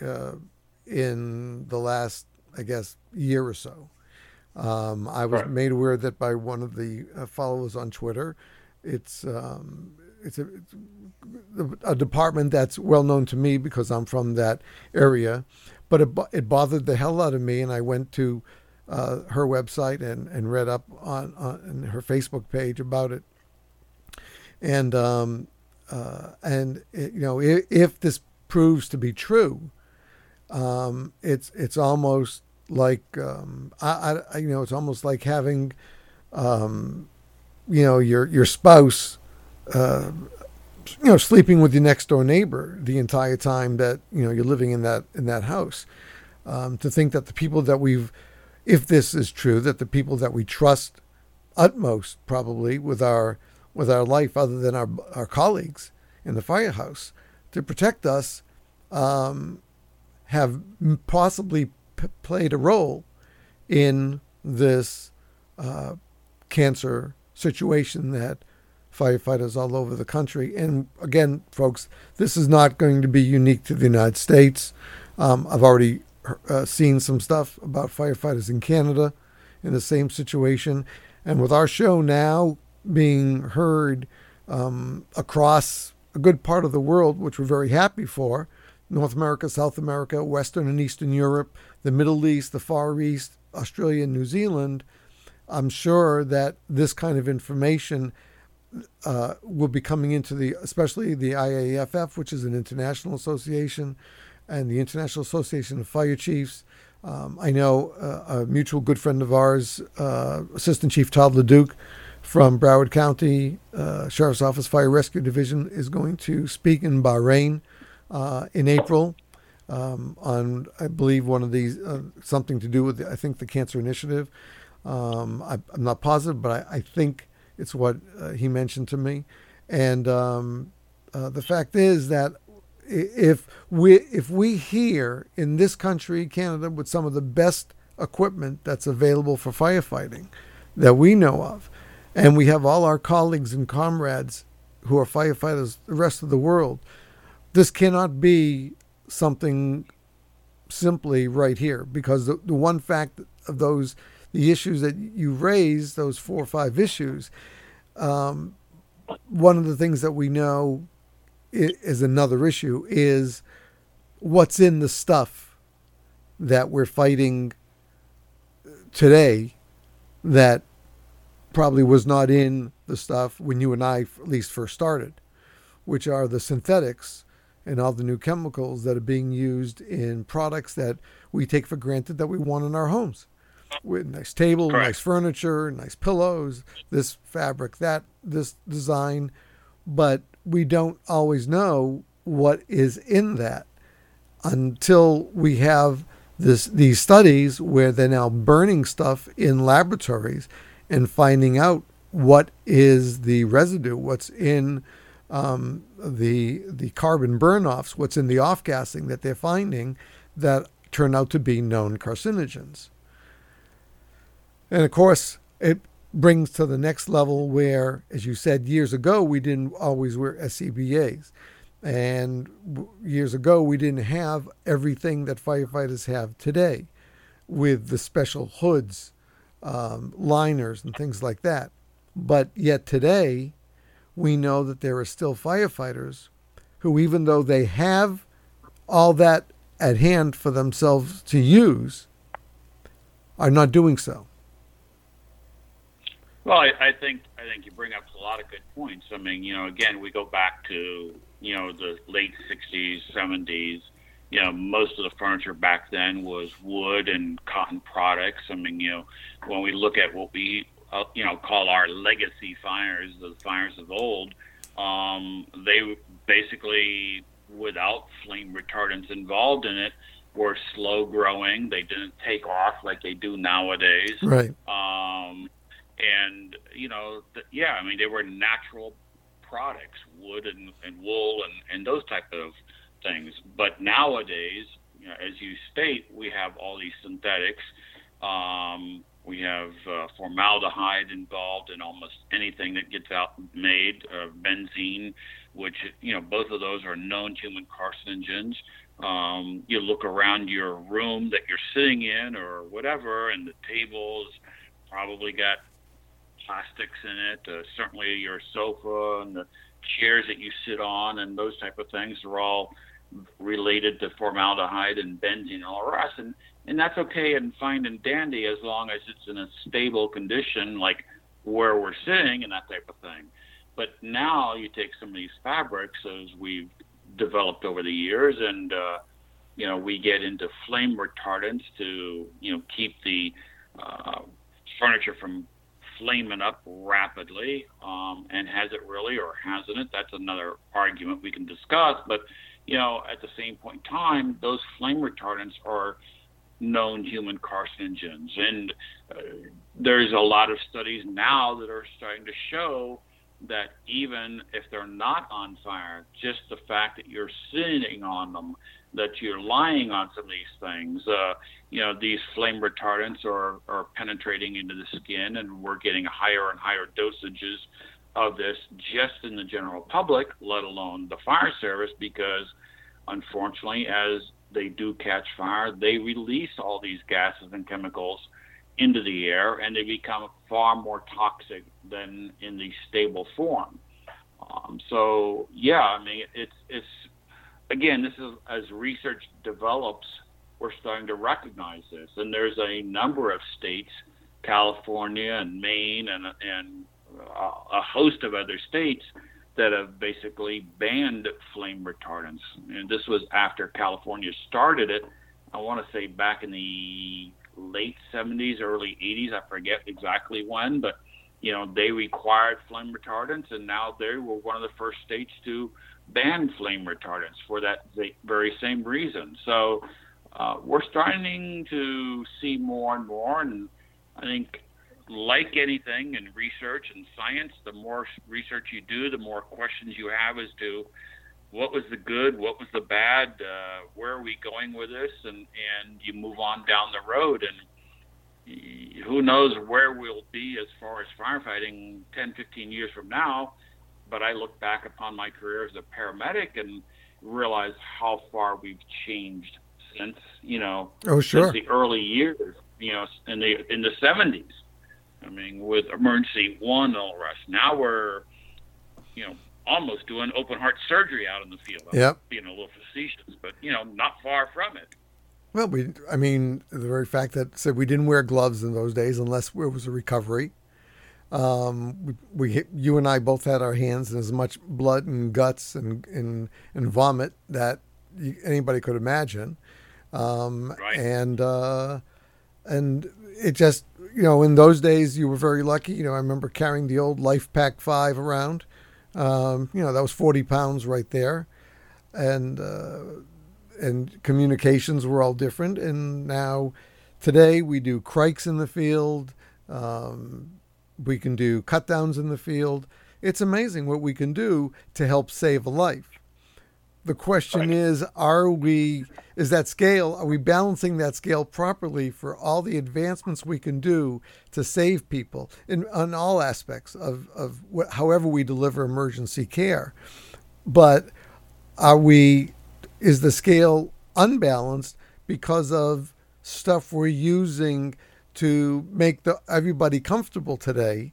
in the last, I guess, year or so. I was made aware that by one of the followers on Twitter. It's a department that's well known to me because I'm from that area, but it bothered the hell out of me, and I went to her website and read up on her Facebook page about it. And if this proves to be true, it's almost like it's almost like having your spouse, sleeping with your next door neighbor the entire time that you're living in that house. To think that the people that if this is true, that the people that we trust utmost probably with our life, other than our colleagues in the firehouse, to protect us, have possibly played a role in this cancer situation that firefighters all over the country. And again, folks, this is not going to be unique to the United States. I've already seen some stuff about firefighters in Canada in the same situation. And with our show now being heard across a good part of the world, which we're very happy for, North America, South America, Western and Eastern Europe, the Middle East, the Far East, Australia, and New Zealand, I'm sure that this kind of information will be coming into especially the IAFF, which is an international association, and the International Association of Fire Chiefs. I know a mutual good friend of ours, Assistant Chief Todd LeDuc from Broward County Sheriff's Office Fire Rescue Division, is going to speak in Bahrain in April on, I believe, one of these, something to do with, I think, the Cancer Initiative. I'm not positive, but I think it's what he mentioned to me. And the fact is that if we here in this country, Canada, with some of the best equipment that's available for firefighting that we know of, and we have all our colleagues and comrades who are firefighters the rest of the world, this cannot be something simply right here, because the one fact of the issues that you raised, those 4 or 5 issues, one of the things that we know is another issue is what's in the stuff that we're fighting today that probably was not in the stuff when you and I at least first started, which are the synthetics and all the new chemicals that are being used in products that we take for granted that we want in our homes. With nice table, Correct. Nice furniture, nice pillows, this fabric, this design, but we don't always know what is in that until we have these studies where they're now burning stuff in laboratories and finding out what is the residue, what's in the carbon burn-offs, what's in the off-gassing that they're finding that turn out to be known carcinogens. And of course, it brings to the next level where, as you said, years ago, we didn't always wear SCBAs. And years ago, we didn't have everything that firefighters have today with the special hoods, liners, and things like that. But yet today, we know that there are still firefighters who, even though they have all that at hand for themselves to use, are not doing so. Well, I think you bring up a lot of good points. I mean, again, we go back to, the late 60s, 70s. Most of the furniture back then was wood and cotton products. I mean, when we look at what we, call our legacy fires, the fires of old, they basically, without flame retardants involved in it, were slow growing. They didn't take off like they do nowadays. Right. And, I mean, they were natural products, wood and wool and those type of things. But nowadays, as you state, we have all these synthetics. We have formaldehyde involved in almost anything that gets made, benzene, which, both of those are known human carcinogens. You look around your room that you're sitting in or whatever, and the tables probably got plastics in it. Certainly your sofa and the chairs that you sit on and those type of things are all related to formaldehyde and benzene and all the rest. And that's okay and fine and dandy as long as it's in a stable condition, like where we're sitting and that type of thing. But now you take some of these fabrics, as we've developed over the years, and we get into flame retardants to keep the furniture from flaming up rapidly. And has it really or hasn't it? That's another argument we can discuss. But, at the same point in time, those flame retardants are known human carcinogens. And there's a lot of studies now that are starting to show that even if they're not on fire, just the fact that you're sitting on them, that you're lying on some of these things, these flame retardants are penetrating into the skin, and we're getting higher and higher dosages of this just in the general public, let alone the fire service, because unfortunately, as they do catch fire, they release all these gases and chemicals into the air, and they become far more toxic than in the stable form. It's again, this is, as research develops, we're starting to recognize this, and there's a number of states, California and Maine, and a host of other states that have basically banned flame retardants. And this was after California started it. I want to say back in the late 70s, early 80s. I forget exactly when, but they required flame retardants, and now they were one of the first states to ban flame retardants for that very same reason. So we're starting to see more and more, and I think, like anything in research and science, the more research you do, the more questions you have as to what was the good, what was the bad, where are we going with this, and you move on down the road, and who knows where we'll be as far as firefighting 10, 15 years from now. But I look back upon my career as a paramedic and realize how far we've changed since, since the early years, in the 70s. I mean, with emergency 1 and all the rest. Now we're, almost doing open heart surgery out in the field. Yep. Being a little facetious, but, not far from it. Well, the very fact that said we didn't wear gloves in those days unless it was a recovery. You and I both had our hands in as much blood and guts and vomit that anybody could imagine. Right. And it just, in those days you were very lucky. I remember carrying the old Life Pack 5 around. That was 40 pounds right there. And communications were all different. And now today we do crikes in the field. We can do cut downs in the field. It's amazing what we can do to help save a life. The question is, are we balancing that scale properly for all the advancements we can do to save people on all aspects of however we deliver emergency care? But is the scale unbalanced because of stuff we're using to make everybody comfortable today?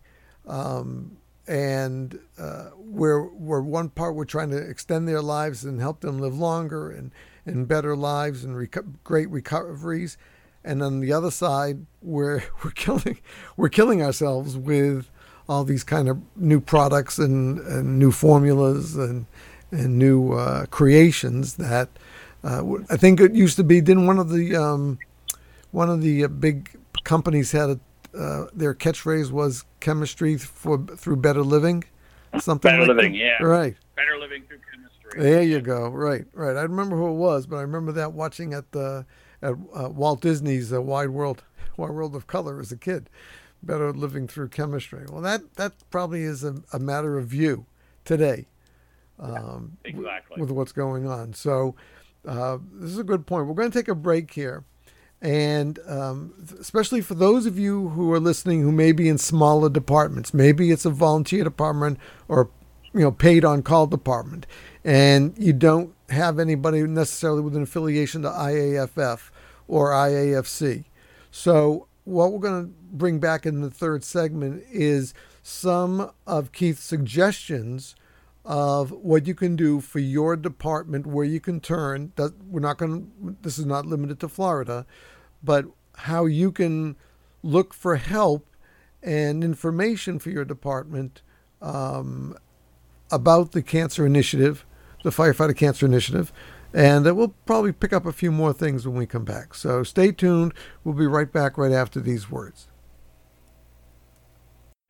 We're trying to extend their lives and help them live longer and better lives and great recoveries. And on the other side, we're killing ourselves with all these kind of new products and new formulas and new creations that I think it used to be. Didn't one of the big companies had their catchphrase was chemistry through better living? Something better like living, that. yeah. Right. Better living through chemistry. There you go. Right. I remember who it was, but I remember that watching at Walt Disney's Wide World of Color as a kid. Better living through chemistry. Well, that probably is a matter of view today. Exactly. With what's going on. So this is a good point. We're going to take a break here. And especially for those of you who are listening who may be in smaller departments, maybe it's a volunteer department or paid on-call department, and you don't have anybody necessarily with an affiliation to IAFF or IAFC. So what we're going to bring back in the third segment is some of Keith's suggestions of what you can do for your department, where you can turn. This is not limited to Florida, but how you can look for help and information for your department about the cancer initiative, the Firefighter Cancer Initiative. And we'll probably pick up a few more things when we come back. So stay tuned. We'll be right back right after these words.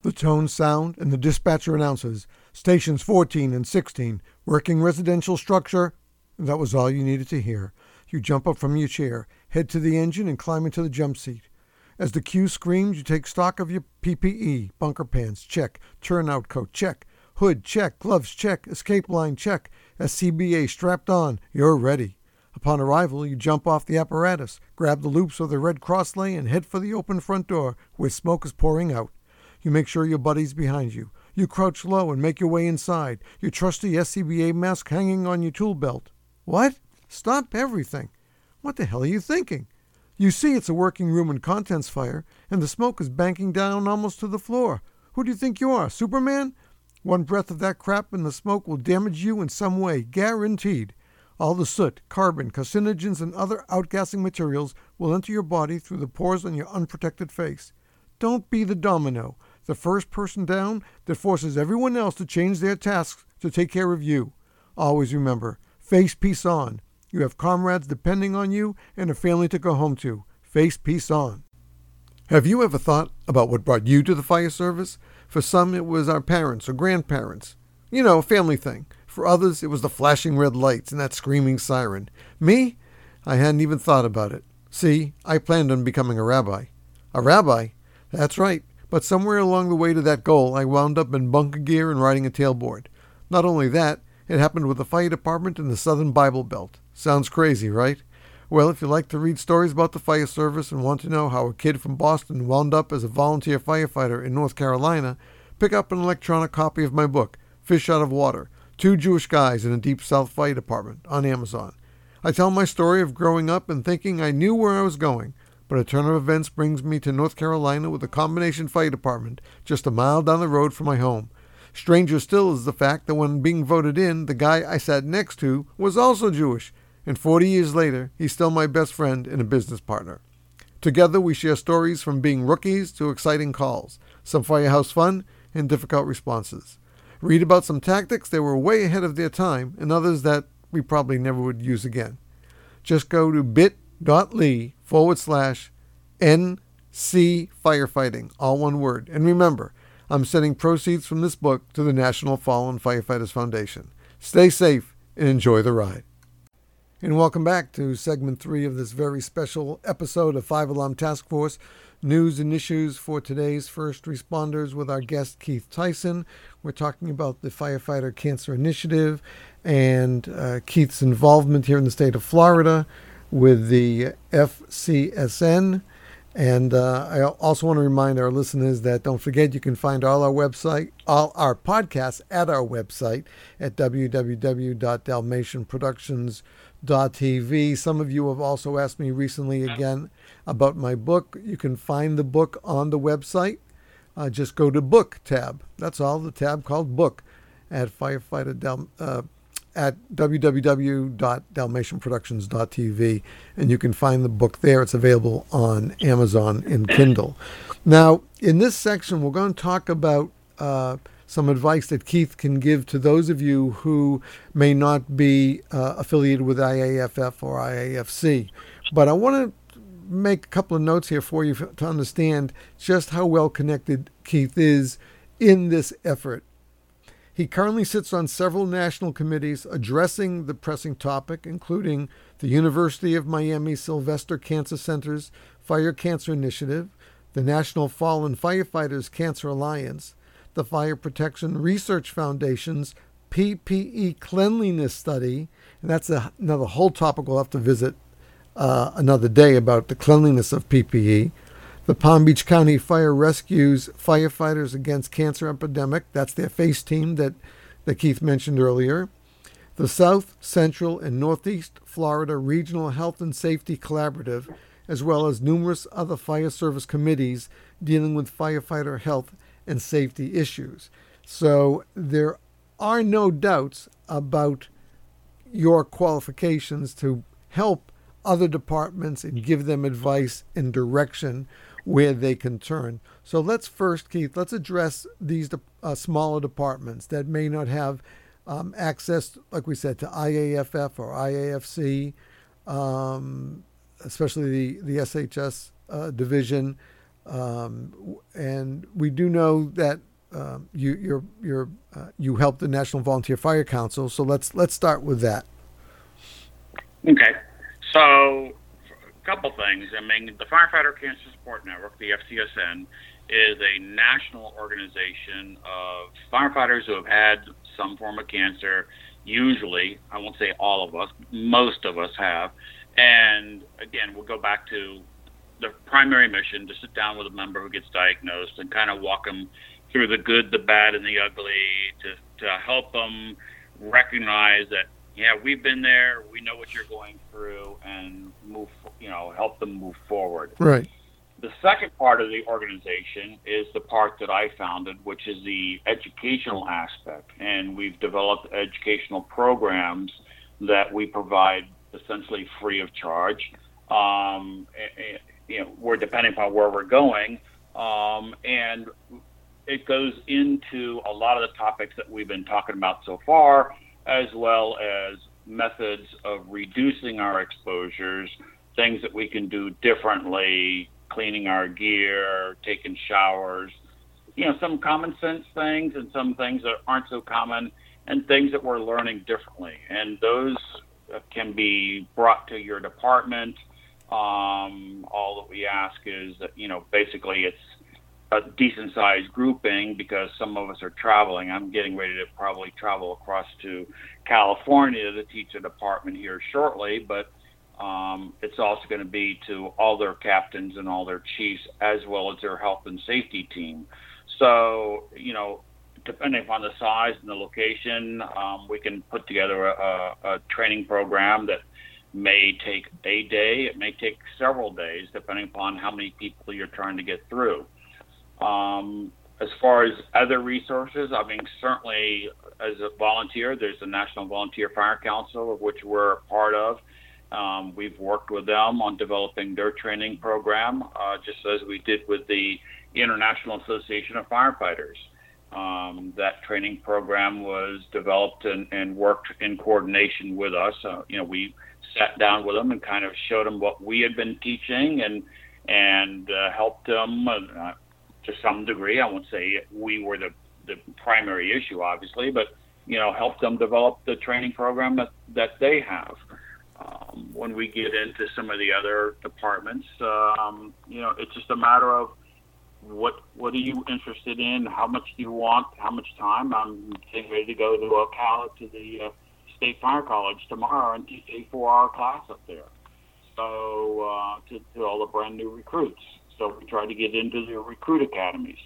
The tone sound and the dispatcher announces, stations 14 and 16, working residential structure. That was all you needed to hear. You jump up from your chair, head to the engine, and climb into the jump seat. As the cue screams, you take stock of your PPE, bunker pants, check, turnout coat, check, hood, check, gloves, check, escape line, check, SCBA strapped on, you're ready. Upon arrival, you jump off the apparatus, grab the loops of the Red Cross lane, and head for the open front door, where smoke is pouring out. You make sure your buddy's behind you. You crouch low and make your way inside, your trusty SCBA mask hanging on your tool belt. What? Stop everything. What the hell are you thinking? You see it's a working room and contents fire, and the smoke is banking down almost to the floor. Who do you think you are, Superman? One breath of that crap in the smoke will damage you in some way, guaranteed. All the soot, carbon, carcinogens, and other outgassing materials will enter your body through the pores on your unprotected face. Don't be the domino, the first person down that forces everyone else to change their tasks to take care of you. Always remember, face peace on. You have comrades depending on you and a family to go home to. Face peace on. Have you ever thought about what brought you to the fire service? For some, it was our parents or grandparents. You know, a family thing. For others, it was the flashing red lights and that screaming siren. Me? I hadn't even thought about it. See, I planned on becoming a rabbi. A rabbi? That's right. But somewhere along the way to that goal, I wound up in bunker gear and riding a tailboard. Not only that, it happened with the fire department in the Southern Bible Belt. Sounds crazy, right? Well, if you like to read stories about the fire service and want to know how a kid from Boston wound up as a volunteer firefighter in North Carolina, pick up an electronic copy of my book, Fish Out of Water, Two Jewish Guys in a Deep South Fire Department, on Amazon. I tell my story of growing up and thinking I knew where I was going, but a turn of events brings me to North Carolina with a combination fire department just a mile down the road from my home. Stranger still is the fact that when being voted in, the guy I sat next to was also Jewish, and 40 years later, he's still my best friend and a business partner. Together, we share stories from being rookies to exciting calls, some firehouse fun, and difficult responses. Read about some tactics that were way ahead of their time and others that we probably never would use again. Just go to bit.ly/NC Firefighting, all one word. And remember, I'm sending proceeds from this book to the National Fallen Firefighters Foundation. Stay safe and enjoy the ride. And welcome back to segment 3 of this very special episode of 5 Alarm Task Force, news and issues for today's first responders with our guest Keith Tyson. We're talking about the Firefighter Cancer Initiative and Keith's involvement here in the state of Florida with the FCSN. And I also want to remind our listeners that don't forget you can find all our podcasts at our website at www.dalmatianproductions.tv. Some of you have also asked me recently again about my book. You can find the book on the website. Just go to Book tab. That's all, the tab called Book at at www.dalmatianproductions.tv, and you can find the book there. It's available on Amazon and Kindle. Now, in this section, we're going to talk about some advice that Keith can give to those of you who may not be affiliated with IAFF or IAFC. But I want to make a couple of notes here for you to understand just how well connected Keith is in this effort. He currently sits on several national committees addressing the pressing topic, including the University of Miami Sylvester Cancer Center's Fire Cancer Initiative, the National Fallen Firefighters Cancer Alliance, the Fire Protection Research Foundation's PPE Cleanliness Study, and that's another whole topic we'll have to visit another day about the cleanliness of PPE, the Palm Beach County Fire Rescue's Firefighters Against Cancer Epidemic. That's their FACE team that Keith mentioned earlier. The South, Central, and Northeast Florida Regional Health and Safety Collaborative, as well as numerous other fire service committees dealing with firefighter health and safety issues. So there are no doubts about your qualifications to help other departments and give them advice and direction where they can turn. So let's first, Keith, let's address these smaller departments that may not have access, like we said, to IAFF or IAFC, especially the SHS division. And we do know that you helped the National Volunteer Fire Council. So let's start with that. Okay. So, a couple things. I mean, the Firefighter Cancer Support Network, the FCSN, is a national organization of firefighters who have had some form of cancer. Usually, I won't say all of us, most of us have. And again, we'll go back to the primary mission to sit down with a member who gets diagnosed and kind of walk them through the good, the bad, and the ugly to help them recognize that, yeah, we've been there, we know what you're going through, and help them move forward. Right. The second part of the organization is the part that I founded, which is the educational aspect. And we've developed educational programs that we provide essentially free of charge. We're depending upon where we're going. And it goes into a lot of the topics that we've been talking about so far, as well as methods of reducing our exposures, things that we can do differently, cleaning our gear, taking showers, some common sense things and some things that aren't so common and things that we're learning differently. And those can be brought to your department. All that we ask is that, basically it's a decent sized grouping because some of us are traveling. I'm getting ready to probably travel across to California to teach a department here shortly, but it's also going to be to all their captains and all their chiefs as well as their health and safety team. So, depending upon the size and the location, we can put together a training program that may take a day. It may take several days, depending upon how many people you're trying to get through. As far as other resources, I mean, certainly as a volunteer, there's the National Volunteer Fire Council, of which we're a part of. We've worked with them on developing their training program, just as we did with the International Association of Firefighters. That training program was developed and worked in coordination with us. We sat down with them and kind of showed them what we had been teaching and helped them to some degree. I won't say we were the primary issue, obviously, but helped them develop the training program that they have. When we get into some of the other departments, it's just a matter of what are you interested in? How much do you want? How much time? I'm getting ready to go to Ocala to the State Fire College tomorrow and teach a 4-hour class up there. So to all the brand new recruits. So we try to get into the recruit academies.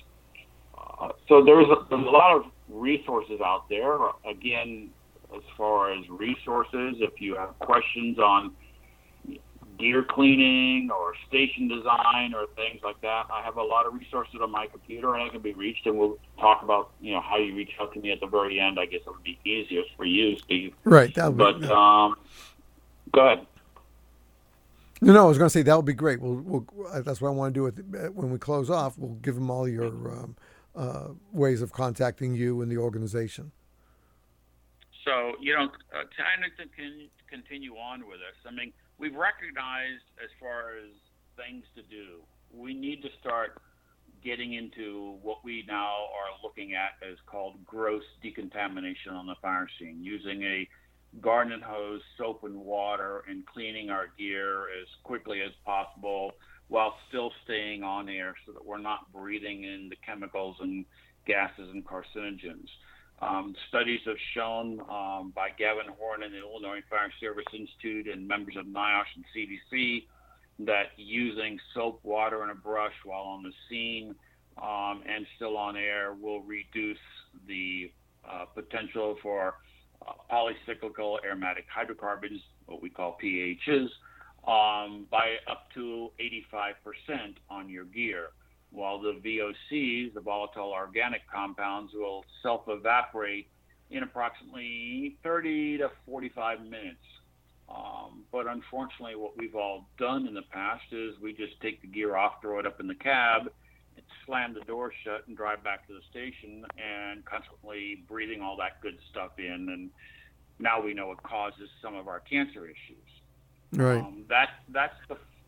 So there's a lot of resources out there. Again, as far as resources, if you have questions on gear cleaning or station design or things like that, I have a lot of resources on my computer and I can be reached, and we'll talk about how you reach out to me at the very end. I guess it would be easiest for you, Steve. Right. Go ahead. No, I was going to say that would be great. We'll that's what I want to do when we close off. We'll give them all your ways of contacting you and the organization. So, kind of continue on with us. I mean, we've recognized as far as things to do, we need to start getting into what we now are looking at as called gross decontamination on the fire scene, using a garden hose, soap and water, and cleaning our gear as quickly as possible while still staying on air so that we're not breathing in the chemicals and gases and carcinogens. Studies have shown by Gavin Horn and the Illinois Fire Service Institute and members of NIOSH and CDC that using soap, water, and a brush while on the scene and still on air will reduce the potential for polycyclical aromatic hydrocarbons, what we call PHs, by up to 85% on your gear, while the VOCs, the volatile organic compounds, will self-evaporate in approximately 30 to 45 minutes. But unfortunately, what we've all done in the past is we just take the gear off, throw it up in the cab, and slam the door shut and drive back to the station, and constantly breathing all that good stuff in. And now we know it causes some of our cancer issues. Right. That's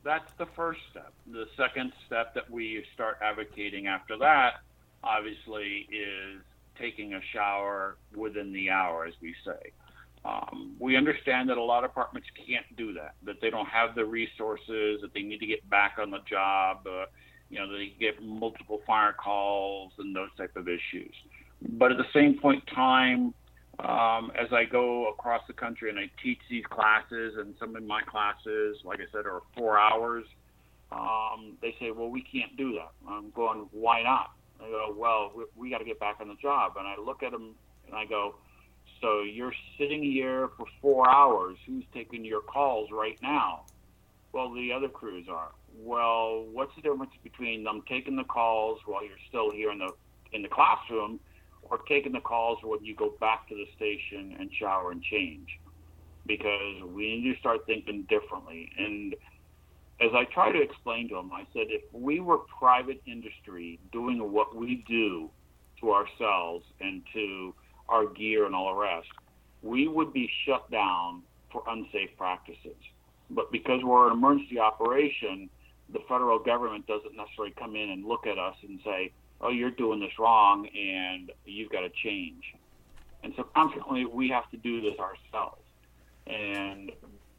that's the first step. The second step that we start advocating after that, obviously, is taking a shower within the hour, as we say. We understand that a lot of apartments can't do that they don't have the resources, that they need to get back on the job, they get multiple fire calls and those type of issues. But at the same point in time, as I go across the country and I teach these classes, and some of my classes, like I said, are 4 hours, they say, well, we can't do that. I'm going, why not? I go, well, we got to get back on the job. And I look at them and I go, so you're sitting here for 4 hours. Who's taking your calls right now? Well, the other crews are. Well, what's the difference between them taking the calls while you're still here in the classroom, or taking the calls when you go back to the station and shower and change? Because we need to start thinking differently. And as I try to explain to them, I said, if we were private industry doing what we do to ourselves and to our gear and all the rest, we would be shut down for unsafe practices. But because we're an emergency operation, the federal government doesn't necessarily come in and look at us and say, oh, you're doing this wrong and you've got to change. And so consequently, we have to do this ourselves. And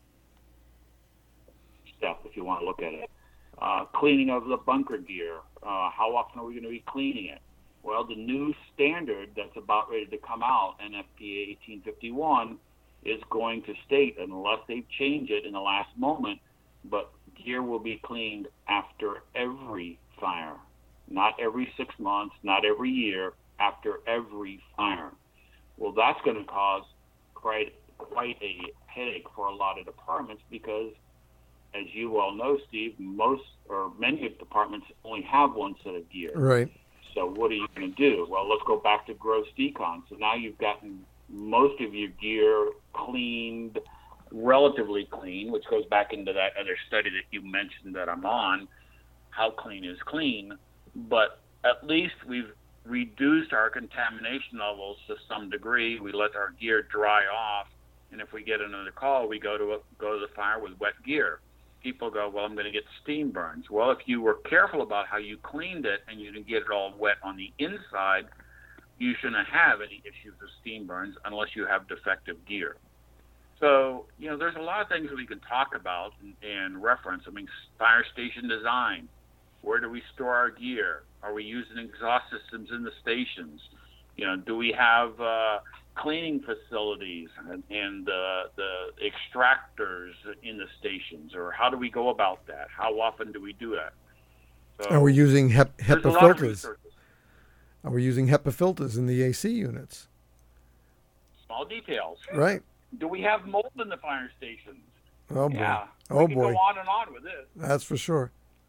step, if you want to look at it. Cleaning of the bunker gear. How often are we going to be cleaning it? Well, the new standard that's about ready to come out, NFPA 1851, is going to state, unless they change it in the last moment, but gear will be cleaned after every fire. Not every 6 months, not every year, after every fire. Well, that's going to cause quite a headache for a lot of departments because, as you well know, Steve, most or many departments only have one set of gear. Right. So what are you going to do? Well, let's go back to gross decon. So now you've gotten most of your gear cleaned, relatively clean, which goes back into that other study that you mentioned that I'm on, how clean is clean. But at least we've reduced our contamination levels to some degree. We let our gear dry off, and if we get another call, we go to the fire with wet gear. People go, well, I'm going to get steam burns. Well, if you were careful about how you cleaned it and you didn't get it all wet on the inside, you shouldn't have any issues with steam burns unless you have defective gear. So, there's a lot of things that we can talk about and reference. I mean, fire station design. Where do we store our gear? Are we using exhaust systems in the stations? Do we have cleaning facilities and the extractors in the stations? Or how do we go about that? How often do we do that? So, are we using HEPA filters? Are we using HEPA filters in the AC units? Small details. Right. Do we have mold in the fire stations? Oh, boy. Yeah. Oh, we can boy. go on and on with this. That's for sure.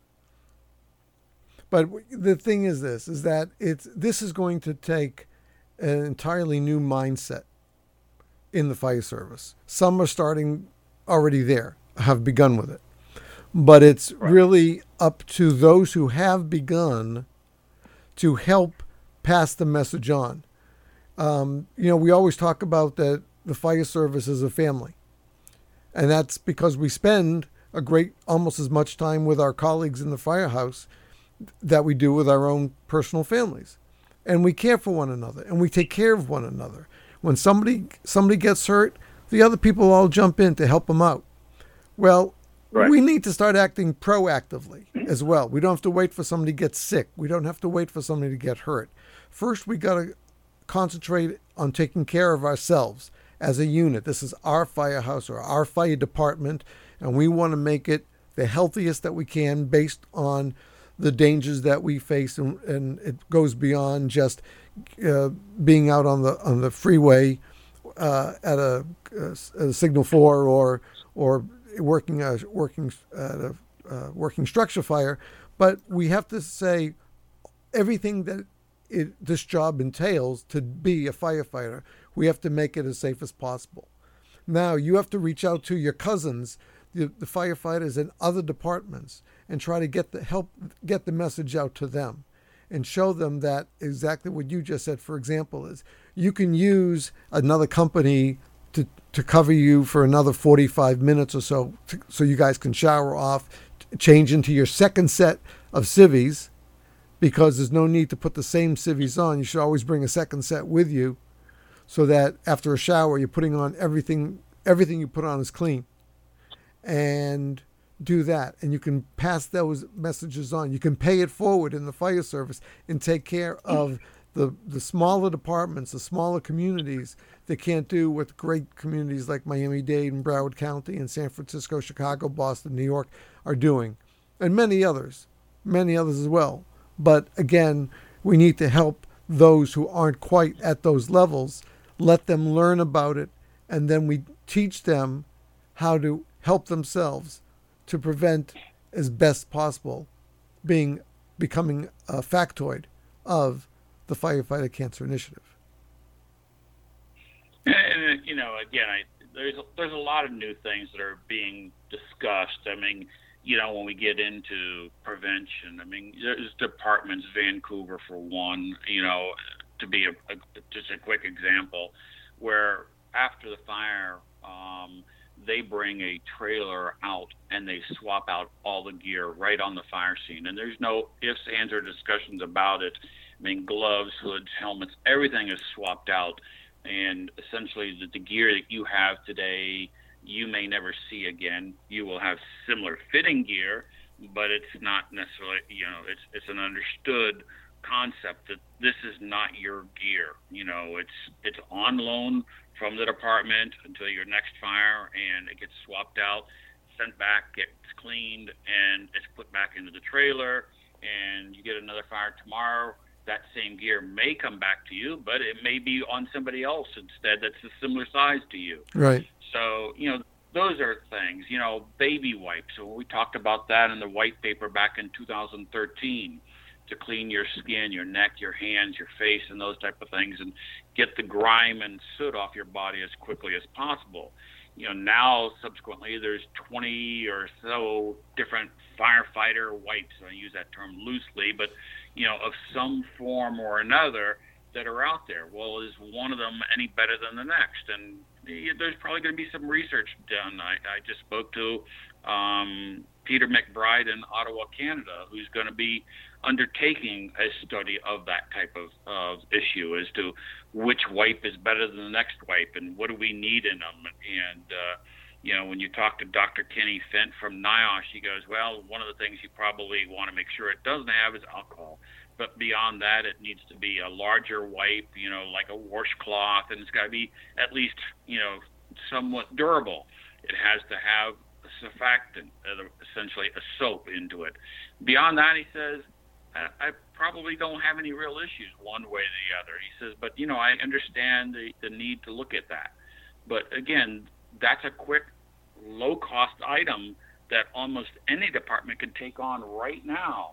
But the thing is that this is going to take an entirely new mindset in the fire service. Some are starting already there, have begun with it. But it's really up to those who have begun to help pass the message on. We always talk about that the fire service is a family. And that's because we spend almost as much time with our colleagues in the firehouse that we do with our own personal families. And we care for one another and we take care of one another. When somebody gets hurt, the other people all jump in to help them out. Well, we need to start acting proactively as well. We don't have to wait for somebody to get sick. We don't have to wait for somebody to get hurt. First, we got to concentrate on taking care of ourselves as a unit. This is our firehouse or our fire department, and we want to make it the healthiest that we can based on the dangers that we face, and it goes beyond just being out on the freeway at a signal 4 or working at a working structure fire. But we have to say everything that this job entails to be a firefighter. We have to make it as safe as possible. Now you have to reach out to your cousins, the firefighters in other departments, and try to get the message out to them and show them that exactly what you just said, for example, is you can use another company to cover you for another 45 minutes or so you guys can shower off change into your second set of civvies, because there's no need to put the same civvies on. You should always bring a second set with you, so that after a shower, you're putting on everything you put on is clean. And do that. And you can pass those messages on. You can pay it forward in the fire service and take care of the smaller departments, the smaller communities that can't do what great communities like Miami-Dade and Broward County and San Francisco, Chicago, Boston, New York are doing. And many others as well. But again, we need to help those who aren't quite at those levels, let them learn about it, and then we teach them how to help themselves to prevent as best possible becoming a factoid of the Firefighter Cancer Initiative. And again, there's a lot of new things that are being discussed. I mean, when we get into prevention, I mean, there's departments, Vancouver for one, to be just a quick example, where after the fire, they bring a trailer out and they swap out all the gear right on the fire scene. And there's no ifs, ands, or discussions about it. I mean, gloves, hoods, helmets, everything is swapped out. And essentially the gear that you have today, you may never see again. You will have similar fitting gear, but it's not necessarily, it's an understood concept that this is not your gear. It's on loan from the department until your next fire, and it gets swapped out, sent back, gets cleaned, and it's put back into the trailer, and you get another fire tomorrow. That same gear may come back to you, but it may be on somebody else instead that's a similar size to you. Right. So, those are things, baby wipes. So we talked about that in the white paper back in 2013, to clean your skin, your neck, your hands, your face, and those type of things, and get the grime and soot off your body as quickly as possible. Now, subsequently, there's 20 or so different firefighter wipes. I use that term loosely, but, of some form or another that are out there. Well, is one of them any better than the next? And there's probably going to be some research done. I just spoke to Peter McBride in Ottawa, Canada, who's going to be undertaking a study of that type of issue as to which wipe is better than the next wipe and what do we need in them. And, when you talk to Dr. Kenny Fent from NIOSH, he goes, well, one of the things you probably want to make sure it doesn't have is alcohol. But beyond that, it needs to be a larger wipe, like a washcloth, and it's got to be at least, somewhat durable. It has to have a surfactant, essentially a soap into it. Beyond that, he says, I probably don't have any real issues one way or the other. He says, but, I understand the need to look at that. But again, that's a quick, low-cost item that almost any department can take on right now.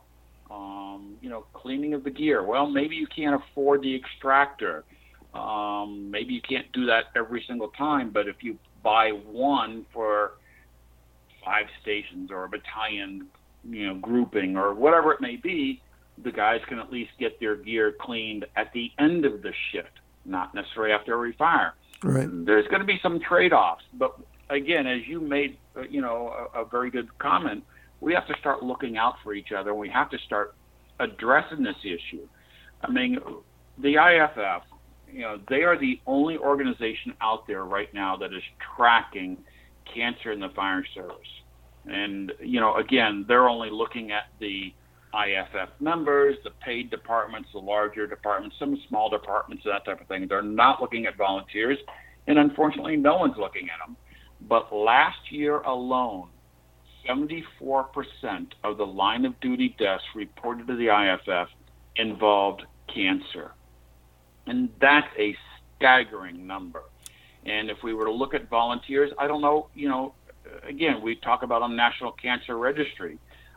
Cleaning of the gear. Well, maybe you can't afford the extractor. Maybe you can't do that every single time, but if you buy one for 5 stations or a battalion, grouping or whatever it may be, the guys can at least get their gear cleaned at the end of the shift, not necessarily after every fire. Right. There's going to be some trade-offs, but again, as you made, a very good comment, we have to start looking out for each other. We have to start addressing this issue. I mean, the IFF, they are the only organization out there right now that is tracking cancer in the fire service. And, again, they're only looking at the IFF members, the paid departments, the larger departments, some small departments, that type of thing. They're not looking at volunteers, and unfortunately, no one's looking at them. But last year alone, 74% of the line of duty deaths reported to the IFF involved cancer. And that's a staggering number. And if we were to look at volunteers, I don't know, again, we talk about a National Cancer Registry.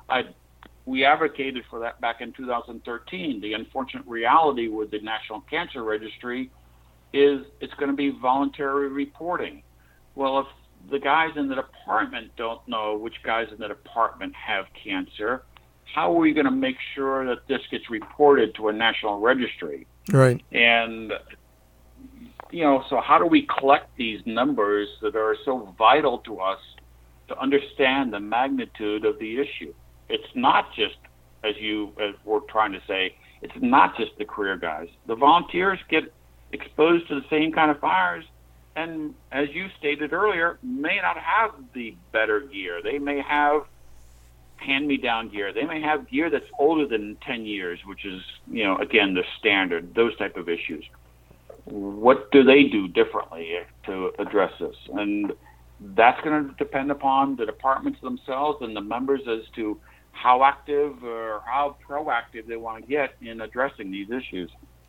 We advocated for that back in 2013. The unfortunate reality with the National Cancer Registry is it's going to be voluntary reporting. Well, if the guys in the department don't know which guys in the department have cancer, how are we going to make sure that this gets reported to a national registry? Right. And, so how do we collect these numbers that are so vital to us to understand the magnitude of the issue. It's not just, as we're trying to say, it's not just the career guys. The volunteers get exposed to the same kind of fires, and as you stated earlier, may not have the better gear. They may have hand-me-down gear. They may have gear that's older than 10 years, which is, again, the standard, those type of issues. What do they do differently to address this? And that's going to depend upon the departments themselves and the members as to how active or how proactive they want to get in addressing these issues.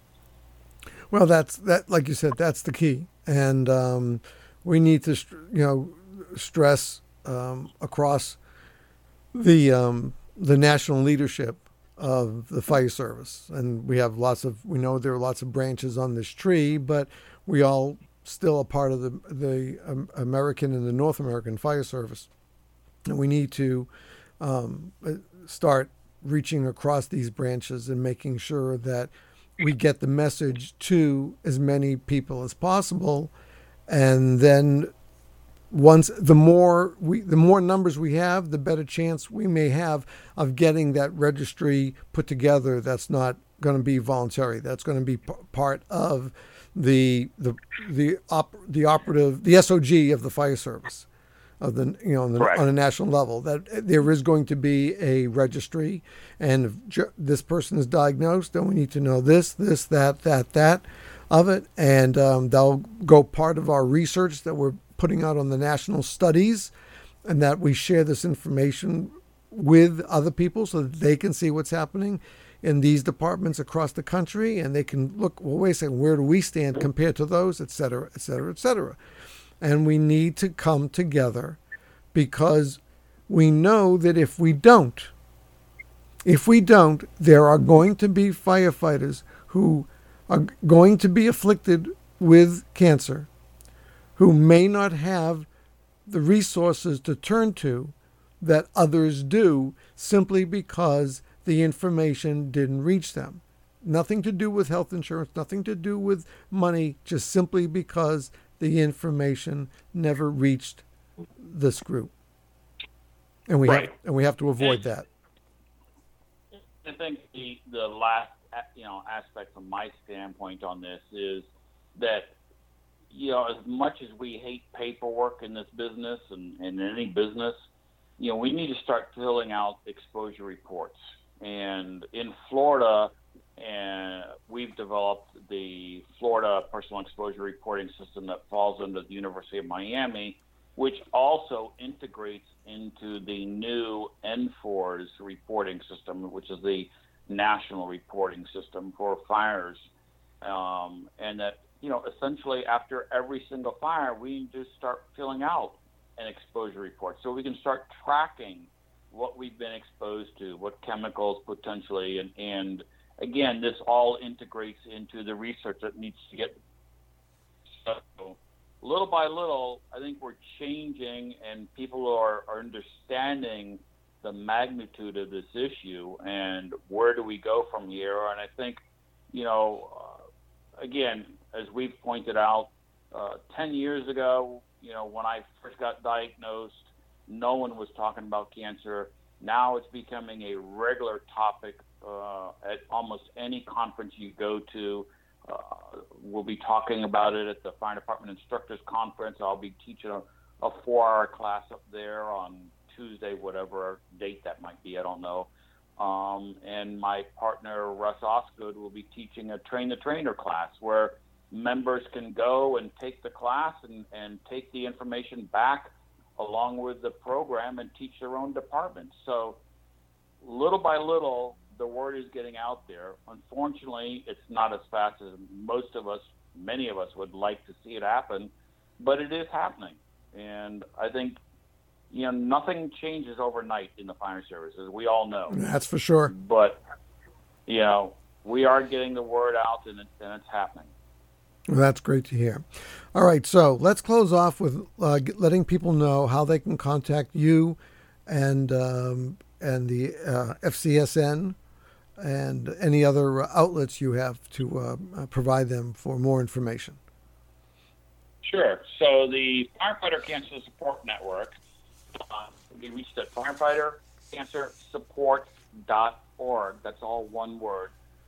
Well, that, like you said, that's the key. And we need to, stress across the national leadership of the fire service. And we know there are lots of branches on this tree, but we all still a part of the American and the North American Fire Service. And we need to start reaching across these branches and making sure that we get the message to as many people as possible. And then the more numbers we have, the better chance we may have of getting that registry put together. That's not going to be voluntary. That's going to be part of the operative, the SOG of the fire service, of on a national level. That there is going to be a registry, and if this person is diagnosed, then we need to know this, that of it, and that'll go part of our research that we're putting out on the national studies, and that we share this information with other people so that they can see what's happening in these departments across the country, and they can look, well, wait a second, where do we stand compared to those, et cetera, et cetera, et cetera. And we need to come together, because we know that if we don't, there are going to be firefighters who are going to be afflicted with cancer, who may not have the resources to turn to that others do, simply because the information didn't reach them. Nothing to do with health insurance, nothing to do with money, just simply because the information never reached this group. And we have to avoid that. I think the last aspect from my standpoint on this is that as much as we hate paperwork in this business and in any business, we need to start filling out exposure reports. And in Florida, we've developed the Florida Personal Exposure Reporting System that falls under the University of Miami, which also integrates into the new NFORS reporting system, which is the national reporting system for fires. And that, essentially after every single fire, we just start filling out an exposure report so we can start tracking what we've been exposed to, what chemicals potentially, and again, this all integrates into the research that needs to get. So little by little, I think we're changing, and people are understanding the magnitude of this issue and where do we go from here. And I think, again, as we've pointed out, 10 years ago, when I first got diagnosed, no one was talking about cancer. Now it's becoming a regular topic at almost any conference you go to. We'll be talking about it at the Fire Department Instructors Conference. I'll be teaching a 4-hour class up there on Tuesday, whatever date that might be, I don't know. And my partner, Russ Osgood, will be teaching a Train the Trainer class where members can go and take the class and take the information back along with the program and teach their own department. So little by little, the word is getting out there. Unfortunately, it's not as fast as many of us would like to see it happen, but it is happening. And I think, nothing changes overnight in the fire service, as we all know. That's for sure. But, we are getting the word out, and it's happening. Well, that's great to hear. All right, so let's close off with letting people know how they can contact you and the FCSN and any other outlets you have to provide them for more information. Sure. So the Firefighter Cancer Support Network Can be reached at firefightercancersupport.org. That's all one word,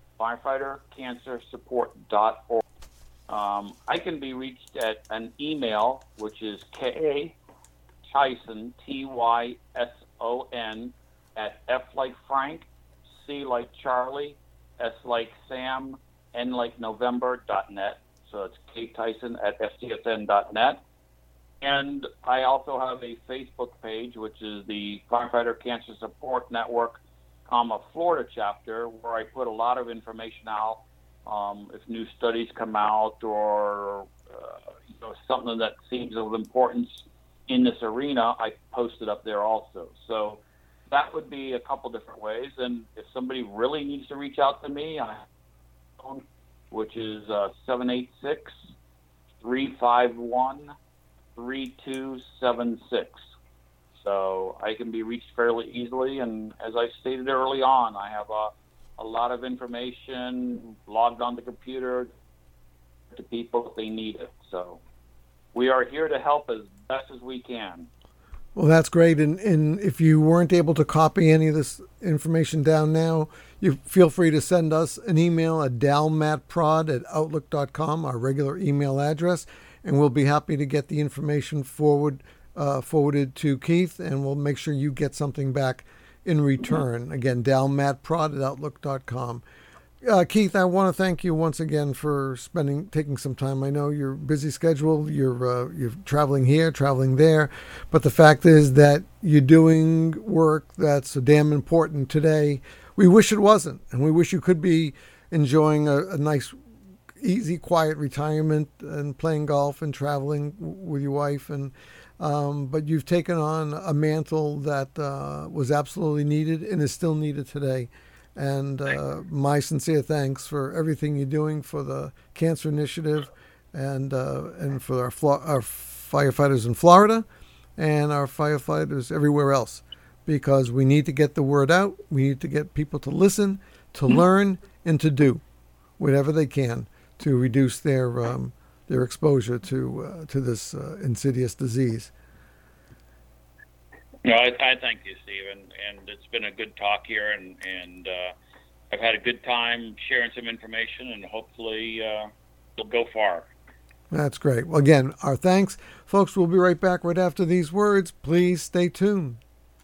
firefightercancersupport.org. I can be reached at an email, which is Tyson, Tyson, at F like Frank, C like Charlie, S like Sam, N like November.net. So it's ktyson at fcsn.net. And I also have a Facebook page, which is the Firefighter Cancer Support Network, Florida chapter, where I put a lot of information out. If new studies come out or something that seems of importance in this arena, I post it up there also. So that would be a couple different ways. And if somebody really needs to reach out to me, I have a phone, which is 786-351-3276. So I can be reached fairly easily. And as I stated early on, I have a lot of information logged on the computer to people if they need it. So we are here to help as best as we can. Well, that's great. And if you weren't able to copy any of this information down now, you feel free to send us an email at dalmatprod@outlook.com, our regular email address, and we'll be happy to get the information forwarded to Keith, and we'll make sure you get something back in return. Again, dalmatprod@outlook.com. Keith, I want to thank you once again for taking some time. I know your busy schedule, you're traveling here, traveling there, but the fact is that you're doing work that's damn important today. We wish it wasn't, and we wish you could be enjoying a nice, easy, quiet retirement and playing golf and traveling with your wife. But you've taken on a mantle that was absolutely needed and is still needed today. And my sincere thanks for everything you're doing for the Cancer Initiative and for our firefighters in Florida and our firefighters everywhere else, because we need to get the word out. We need to get people to listen, to learn, and to do whatever they can to reduce their exposure to this insidious disease. I thank you, Stephen, and it's been a good talk here, and I've had a good time sharing some information, and hopefully it'll go far. That's great. Well, again, our thanks. Folks, we'll be right back right after these words. Please stay tuned.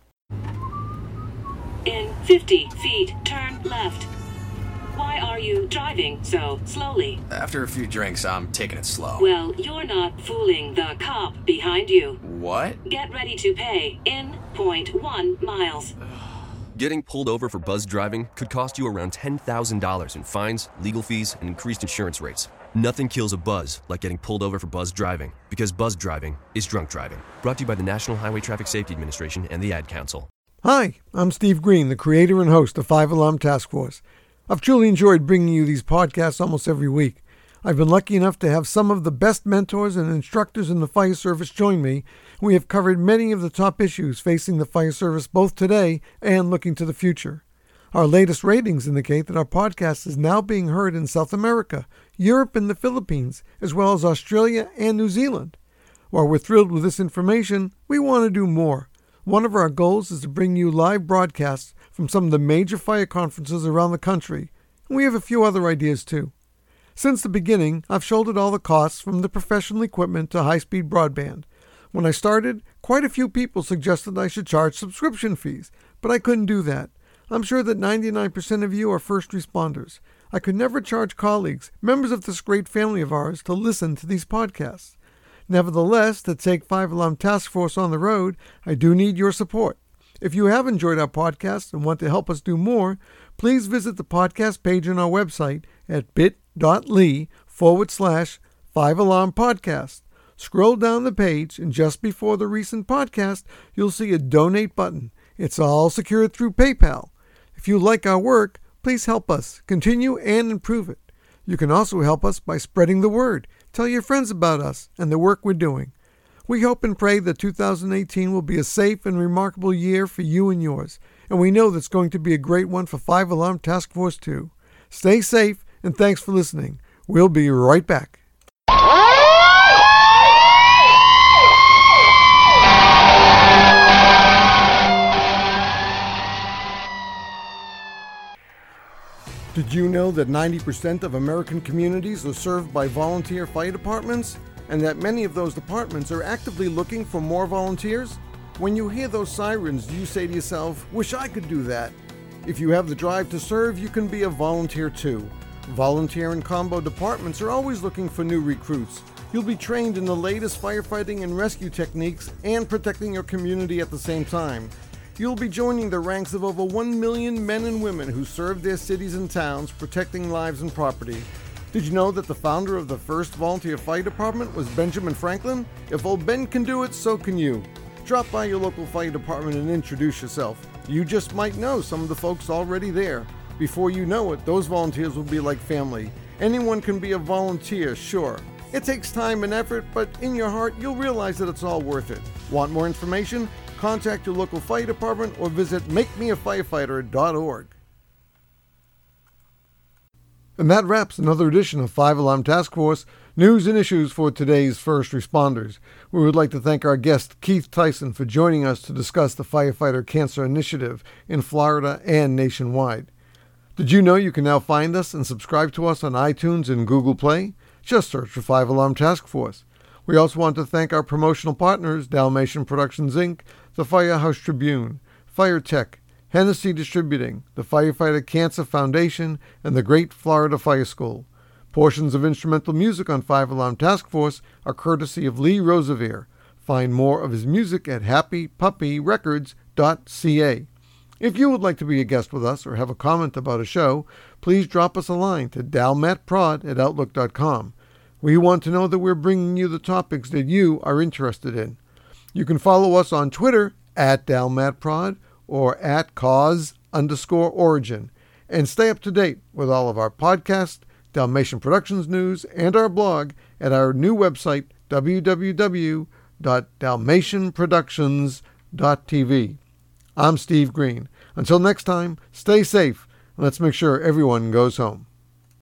In 50 feet, turn left. Why are you driving so slowly? After a few drinks, I'm taking it slow. Well, you're not fooling the cop behind you. What? Get ready to pay in 0.1 miles. Getting pulled over for buzz driving could cost you around $10,000 in fines, legal fees, and increased insurance rates. Nothing kills a buzz like getting pulled over for buzz driving, because buzz driving is drunk driving. Brought to you by the National Highway Traffic Safety Administration and the Ad Council. Hi, I'm Steve Green, the creator and host of 5 Alarm Task Force. I've truly enjoyed bringing you these podcasts almost every week. I've been lucky enough to have some of the best mentors and instructors in the fire service join me. We have covered many of the top issues facing the fire service both today and looking to the future. Our latest ratings indicate that our podcast is now being heard in South America, Europe, and the Philippines, as well as Australia and New Zealand. While we're thrilled with this information, we want to do more. One of our goals is to bring you live broadcasts from some of the major fire conferences around the country, and we have a few other ideas too. Since the beginning, I've shouldered all the costs from the professional equipment to high-speed broadband. When I started, quite a few people suggested I should charge subscription fees, but I couldn't do that. I'm sure that 99% of you are first responders. I could never charge colleagues, members of this great family of ours, to listen to these podcasts. Nevertheless, to take 5 Alarm Task Force on the road, I do need your support. If you have enjoyed our podcast and want to help us do more, please visit the podcast page on our website at bit.ly/5 Alarm Podcast. Scroll down the page, and just before the recent podcast, you'll see a donate button. It's all secured through PayPal. If you like our work, please help us continue and improve it. You can also help us by spreading the word. Tell your friends about us and the work we're doing. We hope and pray that 2018 will be a safe and remarkable year for you and yours, and we know that's going to be a great one for 5 Alarm Task Force too. Stay safe, and thanks for listening. We'll be right back. Did you know that 90% of American communities are served by volunteer fire departments, and that many of those departments are actively looking for more volunteers? When you hear those sirens, you say to yourself, "Wish I could do that." If you have the drive to serve, you can be a volunteer too. Volunteer and combo departments are always looking for new recruits. You'll be trained in the latest firefighting and rescue techniques and protecting your community at the same time. You'll be joining the ranks of over 1 million men and women who serve their cities and towns, protecting lives and property. Did you know that the founder of the first volunteer fire department was Benjamin Franklin? If old Ben can do it, so can you. Drop by your local fire department and introduce yourself. You just might know some of the folks already there. Before you know it, those volunteers will be like family. Anyone can be a volunteer, sure. It takes time and effort, but in your heart, you'll realize that it's all worth it. Want more information? Contact your local fire department or visit makemeafirefighter.org. And that wraps another edition of 5 Alarm Task Force, news and issues for today's first responders. We would like to thank our guest, Keith Tyson, for joining us to discuss the Firefighter Cancer Initiative in Florida and nationwide. Did you know you can now find us and subscribe to us on iTunes and Google Play? Just search for 5 Alarm Task Force. We also want to thank our promotional partners, Dalmatian Productions, Inc., the Firehouse Tribune, FireTech, Hennessy Distributing, the Firefighter Cancer Foundation, and the Great Florida Fire School. Portions of instrumental music on 5 Alarm Task Force are courtesy of Lee Rosevere. Find more of his music at happypuppyrecords.ca. If you would like to be a guest with us or have a comment about a show, please drop us a line to dalmatprod@outlook.com. We want to know that we're bringing you the topics that you are interested in. You can follow us on Twitter @dalmatprod or @cause_origin, and stay up to date with all of our podcasts, Dalmatian Productions news, and our blog at our new website, www.dalmatianproductions.tv. I'm Steve Green. Until next time, stay safe, and let's make sure everyone goes home.